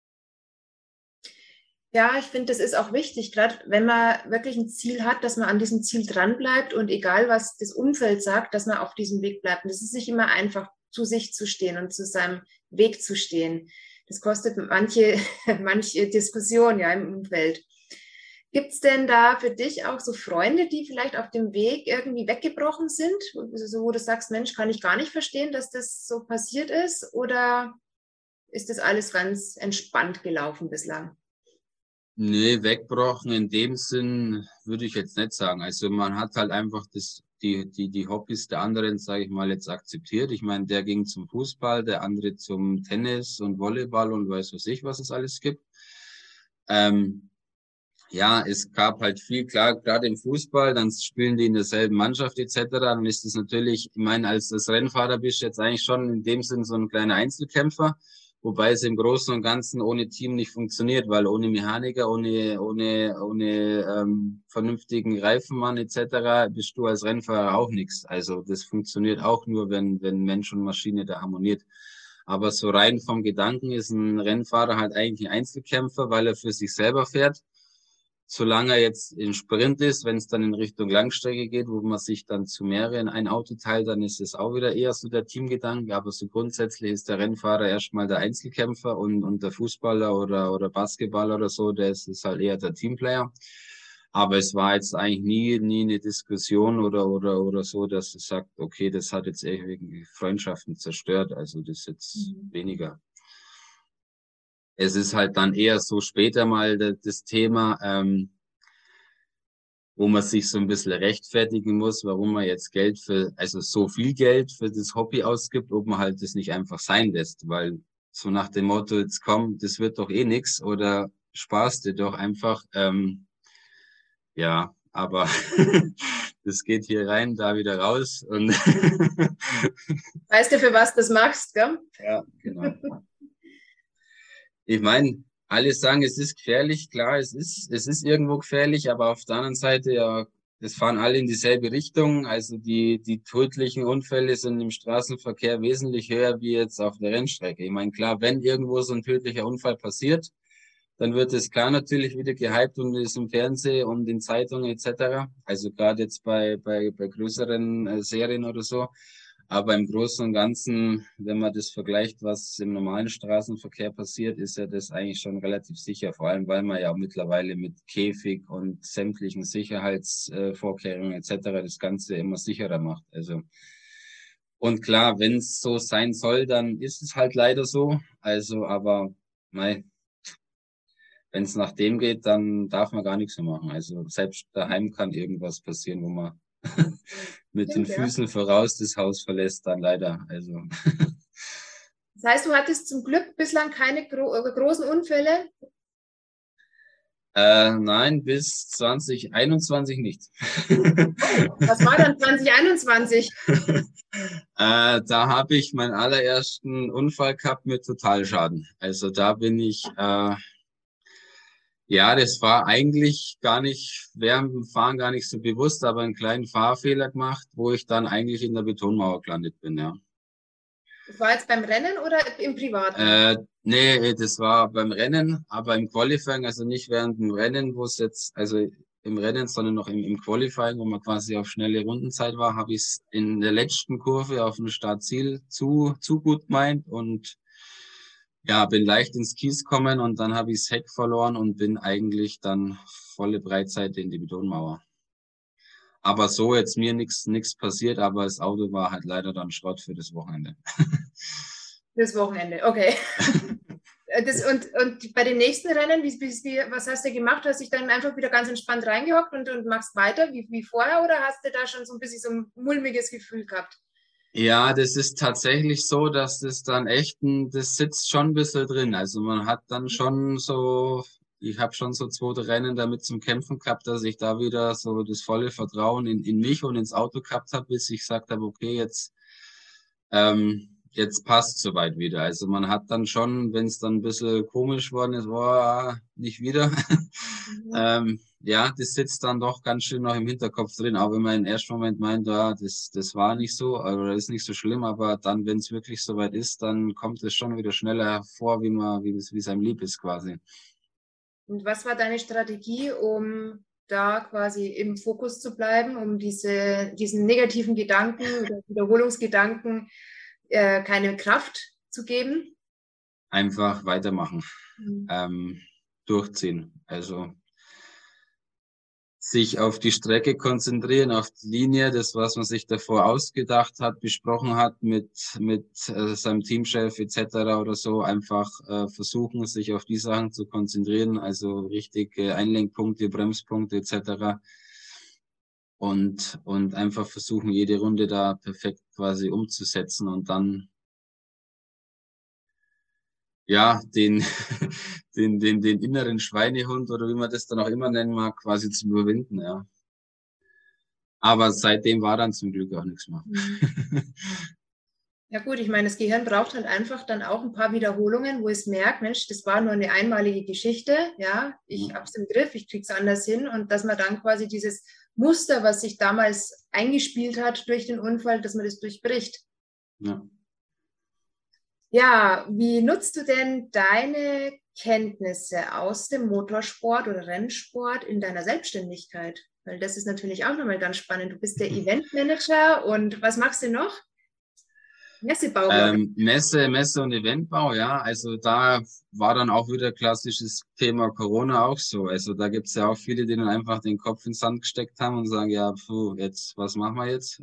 Ja, ich finde, das ist auch wichtig, gerade wenn man wirklich ein Ziel hat, dass man an diesem Ziel dranbleibt und egal, was das Umfeld sagt, dass man auf diesem Weg bleibt. Und es ist nicht immer einfach, zu sich zu stehen und zu seinem Weg zu stehen. Das kostet manche Diskussion ja im Umfeld. Gibt es denn da für dich auch so Freunde, die vielleicht auf dem Weg irgendwie weggebrochen sind, so, wo du sagst, Mensch, kann ich gar nicht verstehen, dass das so passiert ist? Oder ist das alles ganz entspannt gelaufen bislang? Nee, wegbrochen in dem Sinn würde ich jetzt nicht sagen. Also man hat halt einfach die Hobbys der anderen, sage ich mal, jetzt akzeptiert. Ich meine, der ging zum Fußball, der andere zum Tennis und Volleyball und weiß was ich, was es alles gibt. Ähm, ja, es gab halt viel, klar, gerade im Fußball, dann spielen die in derselben Mannschaft etc. Dann ist es natürlich, ich meine, als Rennfahrer bist du jetzt eigentlich schon in dem Sinn so ein kleiner Einzelkämpfer, wobei es im Großen und Ganzen ohne Team nicht funktioniert, weil ohne Mechaniker, ohne vernünftigen Reifenmann etc. bist du als Rennfahrer auch nichts. Also das funktioniert auch nur, wenn Mensch und Maschine da harmoniert. Aber so rein vom Gedanken ist ein Rennfahrer halt eigentlich ein Einzelkämpfer, weil er für sich selber fährt. Solange er jetzt in Sprint ist, wenn es dann in Richtung Langstrecke geht, wo man sich dann zu mehreren ein Auto teilt, dann ist es auch wieder eher so der Teamgedanke. Aber so grundsätzlich ist der Rennfahrer erstmal der Einzelkämpfer und der Fußballer oder Basketballer oder so, der ist halt eher der Teamplayer. Aber es war jetzt eigentlich nie eine Diskussion oder so, dass es sagt, okay, das hat jetzt irgendwie Freundschaften zerstört. Also das jetzt weniger. Es ist halt dann eher so später mal das Thema, wo man sich so ein bisschen rechtfertigen muss, warum man jetzt also so viel Geld für das Hobby ausgibt, ob man halt das nicht einfach sein lässt, weil so nach dem Motto, jetzt komm, das wird doch eh nix oder sparst dir doch einfach, ja, aber das geht hier rein, da wieder raus und Weißt du, für was du das machst, gell? ja, genau. Ich meine, alle sagen, es ist gefährlich. Klar, es ist irgendwo gefährlich, aber auf der anderen Seite, ja, es fahren alle in dieselbe Richtung. Also die tödlichen Unfälle sind im Straßenverkehr wesentlich höher wie jetzt auf der Rennstrecke. Ich meine, klar, wenn irgendwo so ein tödlicher Unfall passiert, dann wird es klar natürlich wieder gehypt und ist im Fernsehen und in Zeitungen etc. Also gerade jetzt bei größeren Serien oder so. Aber im Großen und Ganzen, wenn man das vergleicht, was im normalen Straßenverkehr passiert, ist ja das eigentlich schon relativ sicher. Vor allem, weil man ja auch mittlerweile mit Käfig und sämtlichen Sicherheitsvorkehrungen etc. das Ganze immer sicherer macht. Also und klar, wenn es so sein soll, dann ist es halt leider so. Also, aber mei, wenn es nach dem geht, dann darf man gar nichts mehr machen. Also selbst daheim kann irgendwas passieren, wo man mit den Stimmt, ja. Füßen voraus das Haus verlässt, dann leider. Also Das heißt, du hattest zum Glück bislang keine großen Unfälle? Nein, bis 2021 nicht. Was war dann 2021? Da habe ich meinen allerersten Unfall gehabt mit Totalschaden. Also da bin ich, ja, das war eigentlich gar nicht, während dem Fahren gar nicht so bewusst, aber einen kleinen Fahrfehler gemacht, wo ich dann eigentlich in der Betonmauer gelandet bin, ja. Das war jetzt beim Rennen oder im Privaten? Nee, das war beim Rennen, aber im Qualifying, also nicht während dem Rennen, wo es jetzt, also im Rennen, sondern noch im Qualifying, wo man quasi auf schnelle Rundenzeit war, habe ich es in der letzten Kurve auf dem Startziel zu gut gemeint und ja, bin leicht ins Kies gekommen und dann habe ich das Heck verloren und bin eigentlich dann volle Breitseite in die Betonmauer. Aber so jetzt mir nichts passiert, aber das Auto war halt leider dann Schrott für das Wochenende. Das Wochenende, okay. Und bei den nächsten Rennen, was hast du gemacht? Hast du dich dann einfach wieder ganz entspannt reingehockt und machst weiter wie vorher oder hast du da schon so ein bisschen so ein mulmiges Gefühl gehabt? Ja, das ist tatsächlich so, dass das dann echt, das sitzt schon ein bisschen drin. Also man hat dann schon so, ich habe schon so 2 Rennen damit zum Kämpfen gehabt, dass ich da wieder so das volle Vertrauen in mich und ins Auto gehabt habe, bis ich gesagt habe, okay, jetzt passt soweit wieder. Also man hat dann schon, wenn es dann ein bisschen komisch worden ist, boah, nicht wieder. Mhm. Ja, das sitzt dann doch ganz schön noch im Hinterkopf drin, auch wenn man im ersten Moment meint, ja, das war nicht so, oder ist nicht so schlimm, aber dann, wenn es wirklich soweit ist, dann kommt es schon wieder schneller hervor, wie es einem lieb ist quasi. Und was war deine Strategie, um da quasi im Fokus zu bleiben, um diesen negativen Gedanken oder Wiederholungsgedanken keine Kraft zu geben? Einfach weitermachen, Mhm. durchziehen. Also sich auf die Strecke konzentrieren, auf die Linie, das, was man sich davor ausgedacht hat, besprochen hat mit seinem Teamchef etc. oder so, einfach versuchen, sich auf die Sachen zu konzentrieren, also richtige Einlenkpunkte, Bremspunkte etc. Und einfach versuchen, jede Runde da perfekt quasi umzusetzen und dann ja, den inneren Schweinehund oder wie man das dann auch immer nennen mag, quasi zu überwinden, ja. Aber seitdem war dann zum Glück auch nichts mehr. Mhm. Ja gut, ich meine, das Gehirn braucht halt einfach dann auch ein paar Wiederholungen, wo es merkt, Mensch, das war nur eine einmalige Geschichte, ja, ich habe es im Griff, ich kriege es anders hin und dass man dann quasi dieses Muster, was sich damals eingespielt hat durch den Unfall, dass man das durchbricht. Ja. Ja, wie nutzt du denn deine Kenntnisse aus dem Motorsport oder Rennsport in deiner Selbstständigkeit? Weil das ist natürlich auch nochmal ganz spannend. Du bist der Eventmanager und was machst du noch? Messebau, glaube ich. Messe und Eventbau, ja. Also da war dann auch wieder klassisches Thema Corona auch so. Also da gibt's ja auch viele, die dann einfach den Kopf in den Sand gesteckt haben und sagen, ja, puh, jetzt, was machen wir jetzt?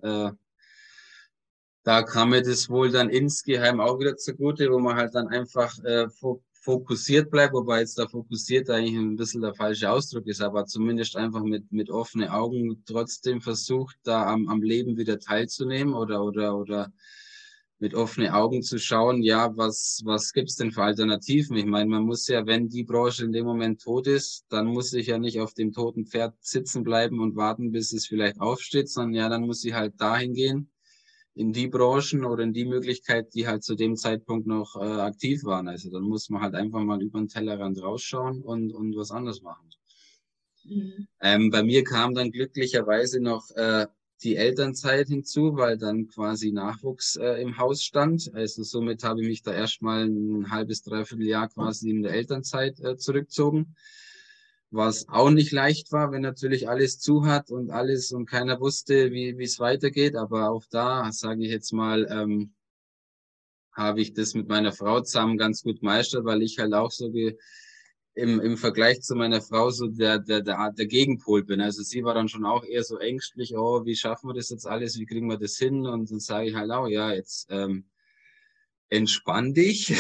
Da kam mir das wohl dann insgeheim auch wieder zugute, wo man halt dann einfach fokussiert bleibt, wobei jetzt da fokussiert eigentlich ein bisschen der falsche Ausdruck ist, aber zumindest einfach mit offenen Augen trotzdem versucht, da am Leben wieder teilzunehmen oder mit offenen Augen zu schauen, ja, was gibt's denn für Alternativen? Ich meine, man muss ja, wenn die Branche in dem Moment tot ist, dann muss ich ja nicht auf dem toten Pferd sitzen bleiben und warten, bis es vielleicht aufsteht, sondern ja, dann muss ich halt dahin gehen in die Branchen oder in die Möglichkeit, die halt zu dem Zeitpunkt noch aktiv waren. Also dann muss man halt einfach mal über den Tellerrand rausschauen und was anderes machen. Mhm. Bei mir kam dann glücklicherweise noch die Elternzeit hinzu, weil dann quasi Nachwuchs im Haus stand. Also somit habe ich mich da erstmal ein halbes, dreiviertel Jahr quasi in der Elternzeit zurückgezogen. Was auch nicht leicht war, wenn natürlich alles zu hat und alles und keiner wusste, wie es weitergeht. Aber auch da, sage ich jetzt mal, habe ich das mit meiner Frau zusammen ganz gut gemeistert, weil ich halt auch so im Vergleich zu meiner Frau so der Gegenpol bin. Also sie war dann schon auch eher so ängstlich, oh, wie schaffen wir das jetzt alles, wie kriegen wir das hin? Und dann sage ich halt auch, ja, jetzt entspann dich,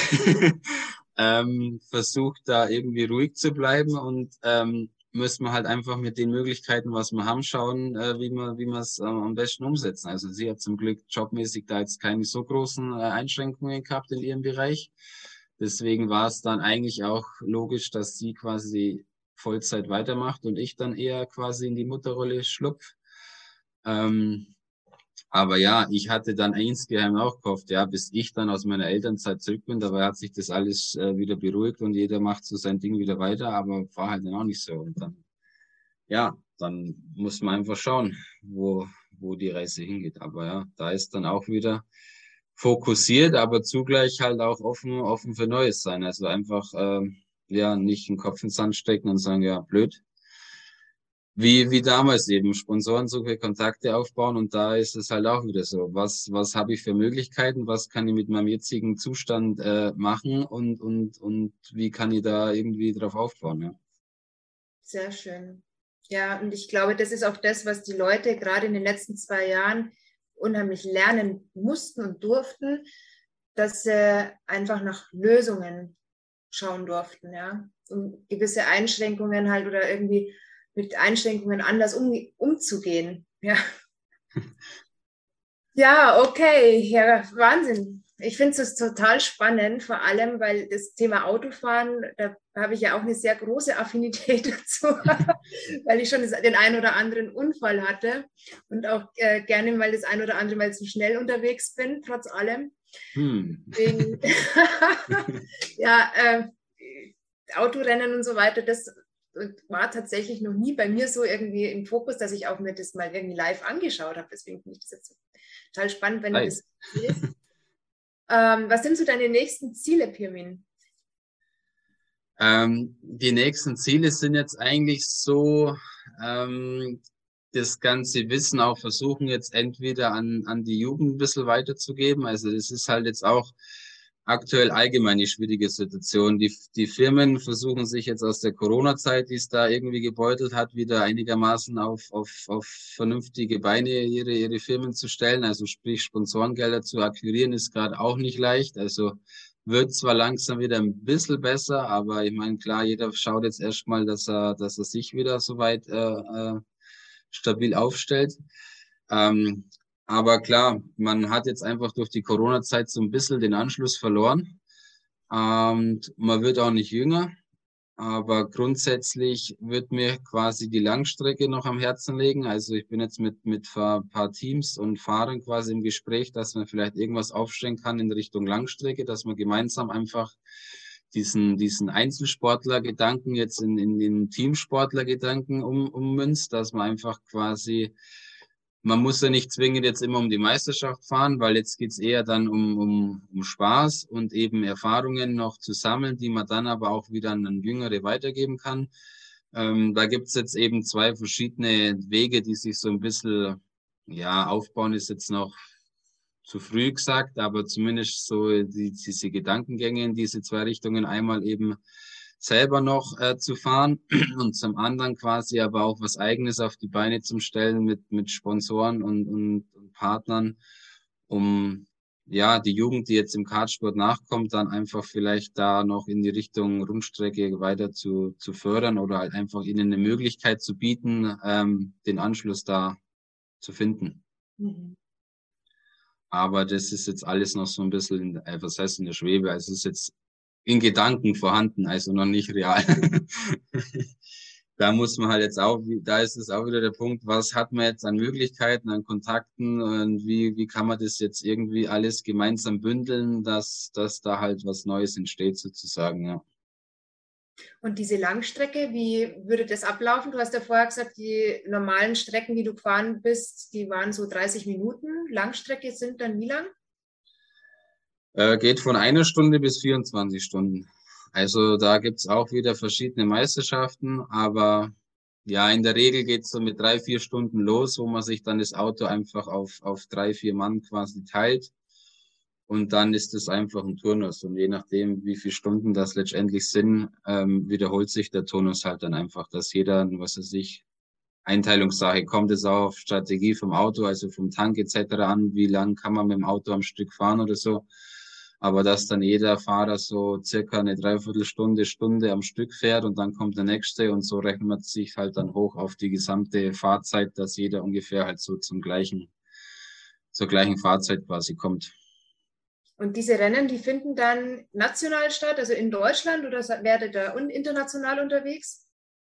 versuch da irgendwie ruhig zu bleiben und müssen wir halt einfach mit den Möglichkeiten, was wir haben, schauen, wie wir es am besten umsetzen. Also sie hat zum Glück jobmäßig da jetzt keine so großen Einschränkungen gehabt in ihrem Bereich. Deswegen war es dann eigentlich auch logisch, dass sie quasi Vollzeit weitermacht und ich dann eher quasi in die Mutterrolle schlupf. Aber ja, ich hatte dann insgeheim auch gehofft, ja, bis ich dann aus meiner Elternzeit zurück bin, dabei hat sich das alles wieder beruhigt und jeder macht so sein Ding wieder weiter, aber war halt dann auch nicht so. Und dann, ja, dann muss man einfach schauen, wo die Reise hingeht. Aber ja, da ist dann auch wieder fokussiert, aber zugleich halt auch offen für Neues sein. Also einfach, ja, nicht den Kopf in den Sand stecken und sagen, ja, blöd. Wie damals eben, Sponsorensuche, Kontakte aufbauen und da ist es halt auch wieder so. Was habe ich für Möglichkeiten? Was kann ich mit meinem jetzigen Zustand machen und wie kann ich da irgendwie drauf aufbauen? Ja. Sehr schön. Ja, und ich glaube, das ist auch das, was die Leute gerade in den letzten 2 Jahren unheimlich lernen mussten und durften, dass sie einfach nach Lösungen schauen durften, ja, um gewisse Einschränkungen halt oder irgendwie mit Einschränkungen anders umzugehen. Ja. Ja, okay, ja, Wahnsinn. Ich finde es total spannend, vor allem, weil das Thema Autofahren, da habe ich ja auch eine sehr große Affinität dazu, weil ich schon den einen oder anderen Unfall hatte und auch gerne mal das ein oder andere Mal zu schnell unterwegs bin, trotz allem. Wegen, ja, Autorennen und so weiter, das war tatsächlich noch nie bei mir so irgendwie im Fokus, dass ich auch mir das mal irgendwie live angeschaut habe. Deswegen finde ich das jetzt total spannend, wenn du das siehst. Was sind so deine nächsten Ziele, Pirmin? Die nächsten Ziele sind jetzt eigentlich so, das ganze Wissen auch versuchen jetzt entweder an die Jugend ein bisschen weiterzugeben. Also das ist halt jetzt auch aktuell allgemein eine schwierige Situation. Die Firmen versuchen sich jetzt aus der Corona-Zeit, die es da irgendwie gebeutelt hat, wieder einigermaßen auf vernünftige Beine ihre Firmen zu stellen. Also sprich Sponsorengelder zu akquirieren ist gerade auch nicht leicht. Also wird zwar langsam wieder ein bisschen besser, aber ich meine, klar, jeder schaut jetzt erstmal, dass er sich wieder soweit stabil aufstellt. Aber klar, man hat jetzt einfach durch die Corona-Zeit so ein bisschen den Anschluss verloren. Und man wird auch nicht jünger. Aber grundsätzlich wird mir quasi die Langstrecke noch am Herzen liegen. Also ich bin jetzt mit ein paar Teams und Fahrern quasi im Gespräch, dass man vielleicht irgendwas aufstellen kann in Richtung Langstrecke, dass man gemeinsam einfach diesen Einzelsportler-Gedanken jetzt in den Teamsportler-Gedanken ummünzt, dass man einfach quasi, man muss ja nicht zwingend jetzt immer um die Meisterschaft fahren, weil jetzt geht's eher dann um Spaß und eben Erfahrungen noch zu sammeln, die man dann aber auch wieder an Jüngere weitergeben kann. Da gibt's jetzt eben zwei verschiedene Wege, die sich so ein bisschen, ja, aufbauen ist jetzt noch zu früh gesagt, aber zumindest so diese Gedankengänge in diese zwei Richtungen, einmal eben selber noch zu fahren und zum anderen quasi aber auch was Eigenes auf die Beine zu stellen mit Sponsoren und Partnern, um ja die Jugend, die jetzt im Kartsport nachkommt, dann einfach vielleicht da noch in die Richtung Rundstrecke weiter zu fördern oder halt einfach ihnen eine Möglichkeit zu bieten, den Anschluss da zu finden. Mhm. Aber das ist jetzt alles noch so ein bisschen, was heißt in der Schwebe, also es ist jetzt in Gedanken vorhanden, also noch nicht real. Da muss man halt jetzt auch, da ist es auch wieder der Punkt, was hat man jetzt an Möglichkeiten, an Kontakten und wie kann man das jetzt irgendwie alles gemeinsam bündeln, dass da halt was Neues entsteht sozusagen, ja. Und diese Langstrecke, wie würde das ablaufen? Du hast ja vorher gesagt, die normalen Strecken, die du gefahren bist, die waren so 30 Minuten. Langstrecke sind dann wie lang? Geht von 1 Stunde bis 24 Stunden. Also da gibt's auch wieder verschiedene Meisterschaften, aber ja, in der Regel geht's so mit 3, 4 Stunden los, wo man sich dann das Auto einfach auf 3, 4 Mann quasi teilt. Und dann ist es einfach ein Turnus. Und je nachdem, wie viele Stunden das letztendlich sind, wiederholt sich der Turnus halt dann einfach, dass jeder, was weiß ich, Einteilungssache, kommt es auch auf Strategie vom Auto, also vom Tank etc. an, wie lang kann man mit dem Auto am Stück fahren oder so. Aber dass dann jeder Fahrer so circa eine Stunde am Stück fährt und dann kommt der nächste und so rechnet man sich halt dann hoch auf die gesamte Fahrzeit, dass jeder ungefähr halt so zur gleichen Fahrzeit quasi kommt. Und diese Rennen, die finden dann national statt, also in Deutschland oder werdet ihr international unterwegs?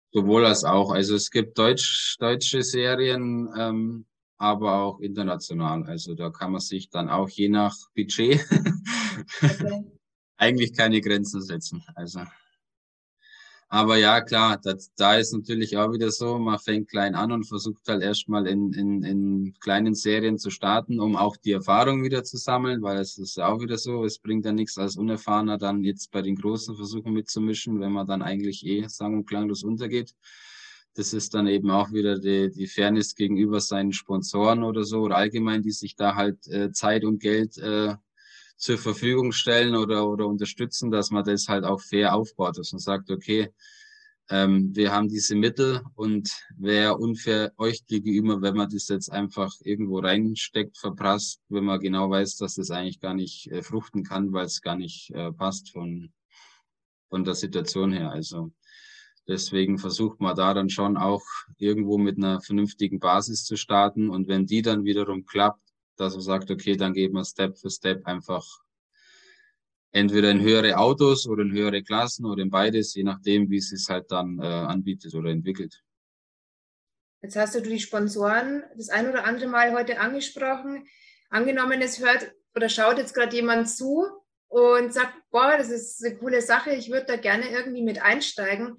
Sowohl als auch. Also es gibt deutsche Serien, aber auch international. Also da kann man sich dann auch je nach Budget Okay. eigentlich keine Grenzen setzen. Also, aber ja, klar, da ist natürlich auch wieder so, man fängt klein an und versucht halt erstmal in kleinen Serien zu starten, um auch die Erfahrung wieder zu sammeln, weil es ist ja auch wieder so, es bringt ja nichts als Unerfahrener dann jetzt bei den großen Versuchen mitzumischen, wenn man dann eigentlich sang- und klanglos untergeht. Das ist dann eben auch wieder die Fairness gegenüber seinen Sponsoren oder so oder allgemein, die sich da halt Zeit und Geld zur Verfügung stellen oder unterstützen, dass man das halt auch fair aufbaut, dass man sagt, okay, wir haben diese Mittel und wäre unfair euch gegenüber, wenn man das jetzt einfach irgendwo reinsteckt, verprasst, wenn man genau weiß, dass das eigentlich gar nicht fruchten kann, weil es gar nicht passt von der Situation her. Also deswegen versucht man da dann schon auch irgendwo mit einer vernünftigen Basis zu starten. Und wenn die dann wiederum klappt, dass man sagt, okay, dann geht man Step für Step einfach entweder in höhere Autos oder in höhere Klassen oder in beides, je nachdem, wie es sich halt dann anbietet oder entwickelt. Jetzt hast du die Sponsoren das ein oder andere Mal heute angesprochen. Angenommen, es hört oder schaut jetzt gerade jemand zu und sagt, boah, das ist eine coole Sache, ich würde da gerne irgendwie mit einsteigen.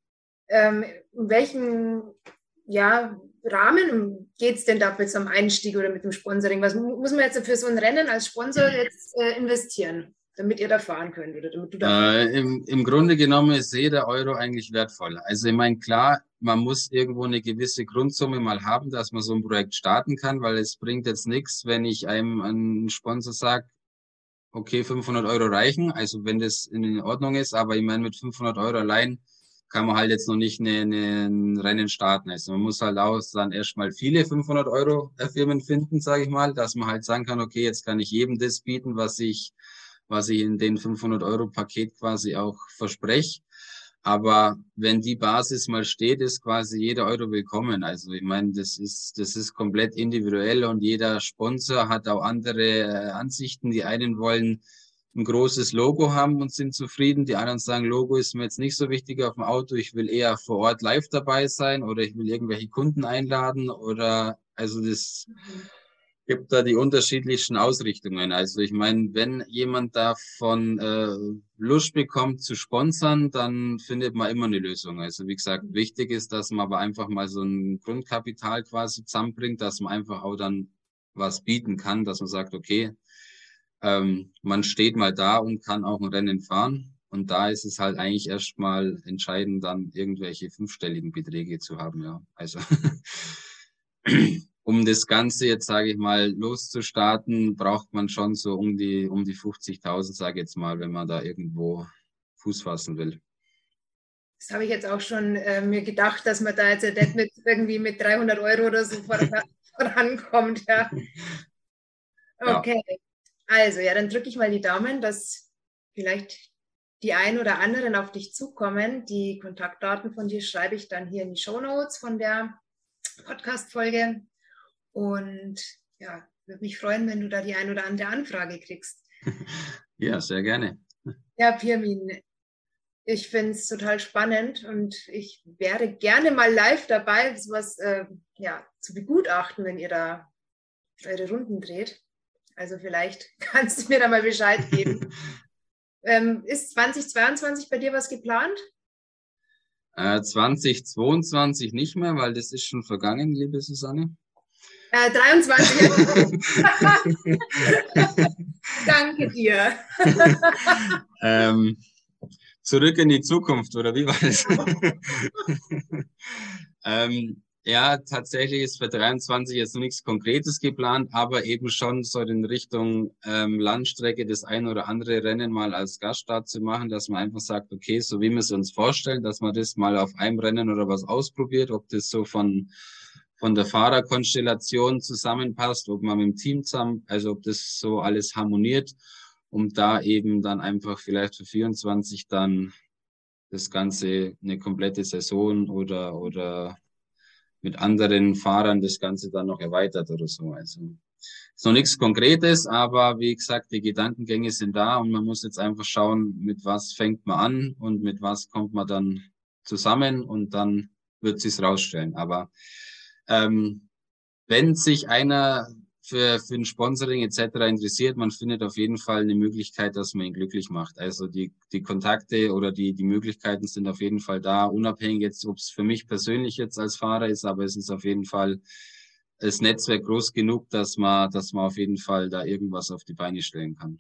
In welchem ja, Rahmen geht es denn da mit so einem Einstieg oder mit dem Sponsoring? Was muss man jetzt für so ein Rennen als Sponsor jetzt investieren, damit ihr da fahren könnt oder damit du da fahren Im Grunde genommen ist jeder Euro eigentlich wertvoll. Also ich meine, klar, man muss irgendwo eine gewisse Grundsumme mal haben, dass man so ein Projekt starten kann, weil es bringt jetzt nichts, wenn ich einem einen Sponsor sage, okay, 500 Euro reichen, also wenn das in Ordnung ist, aber ich meine, mit 500 Euro allein kann man halt jetzt noch nicht ein Rennen starten. Also man muss halt auch dann erstmal viele 500 Euro Firmen finden, sage ich mal, dass man halt sagen kann, okay, jetzt kann ich jedem das bieten, was ich in den 500 Euro Paket quasi auch verspreche. Aber wenn die Basis mal steht, ist quasi jeder Euro willkommen. Also ich meine, das ist komplett individuell und jeder Sponsor hat auch andere Ansichten. Die einen wollen ein großes Logo haben und sind zufrieden. Die anderen sagen, Logo ist mir jetzt nicht so wichtig auf dem Auto. Ich will eher vor Ort live dabei sein oder ich will irgendwelche Kunden einladen oder also das Mhm. gibt da die unterschiedlichsten Ausrichtungen. Also ich meine, wenn jemand davon Lust bekommt zu sponsern, dann findet man immer eine Lösung. Also wie gesagt, wichtig ist, dass man aber einfach mal so ein Grundkapital quasi zusammenbringt, dass man einfach auch dann was bieten kann, dass man sagt, okay, man steht mal da und kann auch ein Rennen fahren. Und da ist es halt eigentlich erstmal entscheidend, dann irgendwelche fünfstelligen Beträge zu haben, ja. Also um das Ganze jetzt, sage ich mal, loszustarten, braucht man schon so um die 50.000, sage ich jetzt mal, wenn man da irgendwo Fuß fassen will. Das habe ich jetzt auch schon mir gedacht, dass man da jetzt nicht mit irgendwie mit 300 Euro oder so vorankommt. Ja. Ja. Okay, also ja, dann drücke ich mal die Daumen, dass vielleicht die ein oder anderen auf dich zukommen. Die Kontaktdaten von dir schreibe ich dann hier in die Shownotes von der Podcast-Folge. Und ja, würde mich freuen, wenn du da die ein oder andere Anfrage kriegst. Ja, sehr gerne. Ja, Pirmin, ich finde es total spannend und ich wäre gerne mal live dabei, sowas ja, zu begutachten, wenn ihr da eure Runden dreht. Also vielleicht kannst du mir da mal Bescheid geben. Ist 2022 bei dir was geplant? 2022 nicht mehr, weil das ist schon vergangen, liebe Susanne. 23. Danke dir. Zurück in die Zukunft, oder wie war das? Ja, tatsächlich ist für 23 jetzt noch nichts Konkretes geplant, aber eben schon so in Richtung Landstrecke das ein oder andere Rennen mal als Gaststart zu machen, dass man einfach sagt, okay, so wie wir es uns vorstellen, dass man das mal auf einem Rennen oder was ausprobiert, ob das so von der Fahrerkonstellation zusammenpasst, ob man mit dem Team zusammen, also ob das so alles harmoniert, um da eben dann einfach vielleicht für 24 dann das Ganze eine komplette Saison oder mit anderen Fahrern das Ganze dann noch erweitert oder so. Also ist noch nichts Konkretes, aber wie gesagt, die Gedankengänge sind da und man muss jetzt einfach schauen, mit was fängt man an und mit was kommt man dann zusammen und dann wird sich's rausstellen. Aber wenn sich einer für ein Sponsoring etc. interessiert, man findet auf jeden Fall eine Möglichkeit, dass man ihn glücklich macht. Also die Kontakte oder die Möglichkeiten sind auf jeden Fall da, unabhängig jetzt, ob es für mich persönlich jetzt als Fahrer ist, aber es ist auf jeden Fall das Netzwerk groß genug, dass man auf jeden Fall da irgendwas auf die Beine stellen kann.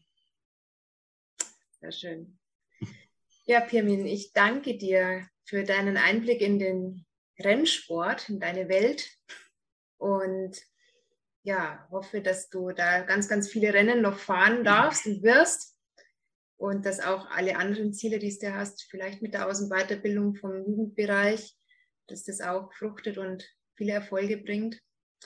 Sehr schön. Ja, Pirmin, ich danke dir für deinen Einblick in den Rennsport, in deine Welt und ja, hoffe, dass du da ganz, ganz viele Rennen noch fahren darfst und wirst und dass auch alle anderen Ziele, die du hast, vielleicht mit der Aus- und Weiterbildung vom Jugendbereich, dass das auch fruchtet und viele Erfolge bringt.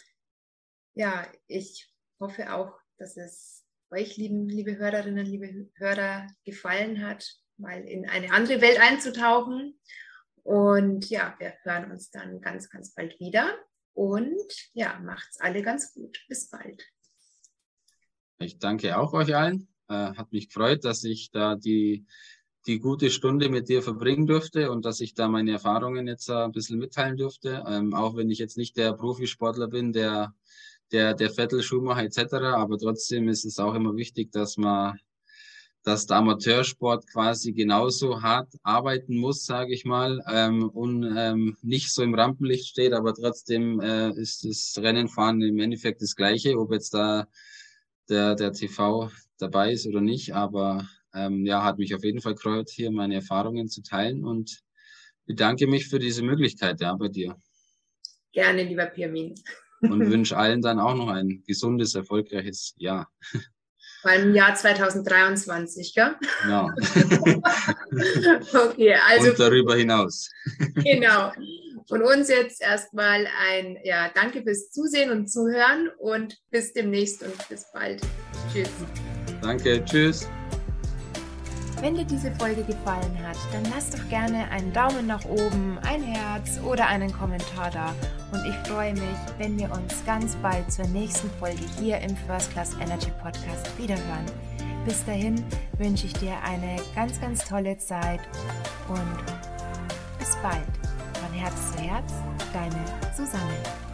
Ja, ich hoffe auch, dass es euch, liebe Hörerinnen, liebe Hörer, gefallen hat, mal in eine andere Welt einzutauchen. Und ja, wir hören uns dann ganz, ganz bald wieder. Und ja, macht's alle ganz gut. Bis bald. Ich danke auch euch allen. Hat mich gefreut, dass ich da die gute Stunde mit dir verbringen durfte und dass ich da meine Erfahrungen jetzt ein bisschen mitteilen durfte. Auch wenn ich jetzt nicht der Profisportler bin, der Vettel, Schumacher etc., aber trotzdem ist es auch immer wichtig, dass der Amateursport quasi genauso hart arbeiten muss, sage ich mal, und nicht so im Rampenlicht steht, aber trotzdem ist das Rennenfahren im Endeffekt das Gleiche, ob jetzt da der TV dabei ist oder nicht, aber ja, hat mich auf jeden Fall gefreut, hier meine Erfahrungen zu teilen und bedanke mich für diese Möglichkeit, ja, bei dir. Gerne, lieber Pirmin. Und wünsche allen dann auch noch ein gesundes, erfolgreiches Jahr. Vor allem im Jahr 2023, gell? Genau. Okay, also. Und darüber hinaus. Genau. Von uns jetzt erstmal ein Danke fürs Zusehen und Zuhören und bis demnächst und bis bald. Tschüss. Danke, tschüss. Wenn dir diese Folge gefallen hat, dann lass doch gerne einen Daumen nach oben, ein Herz oder einen Kommentar da. Und ich freue mich, wenn wir uns ganz bald zur nächsten Folge hier im First Class Energy Podcast wiederhören. Bis dahin wünsche ich dir eine ganz, ganz tolle Zeit und bis bald. Von Herz zu Herz, deine Susanne.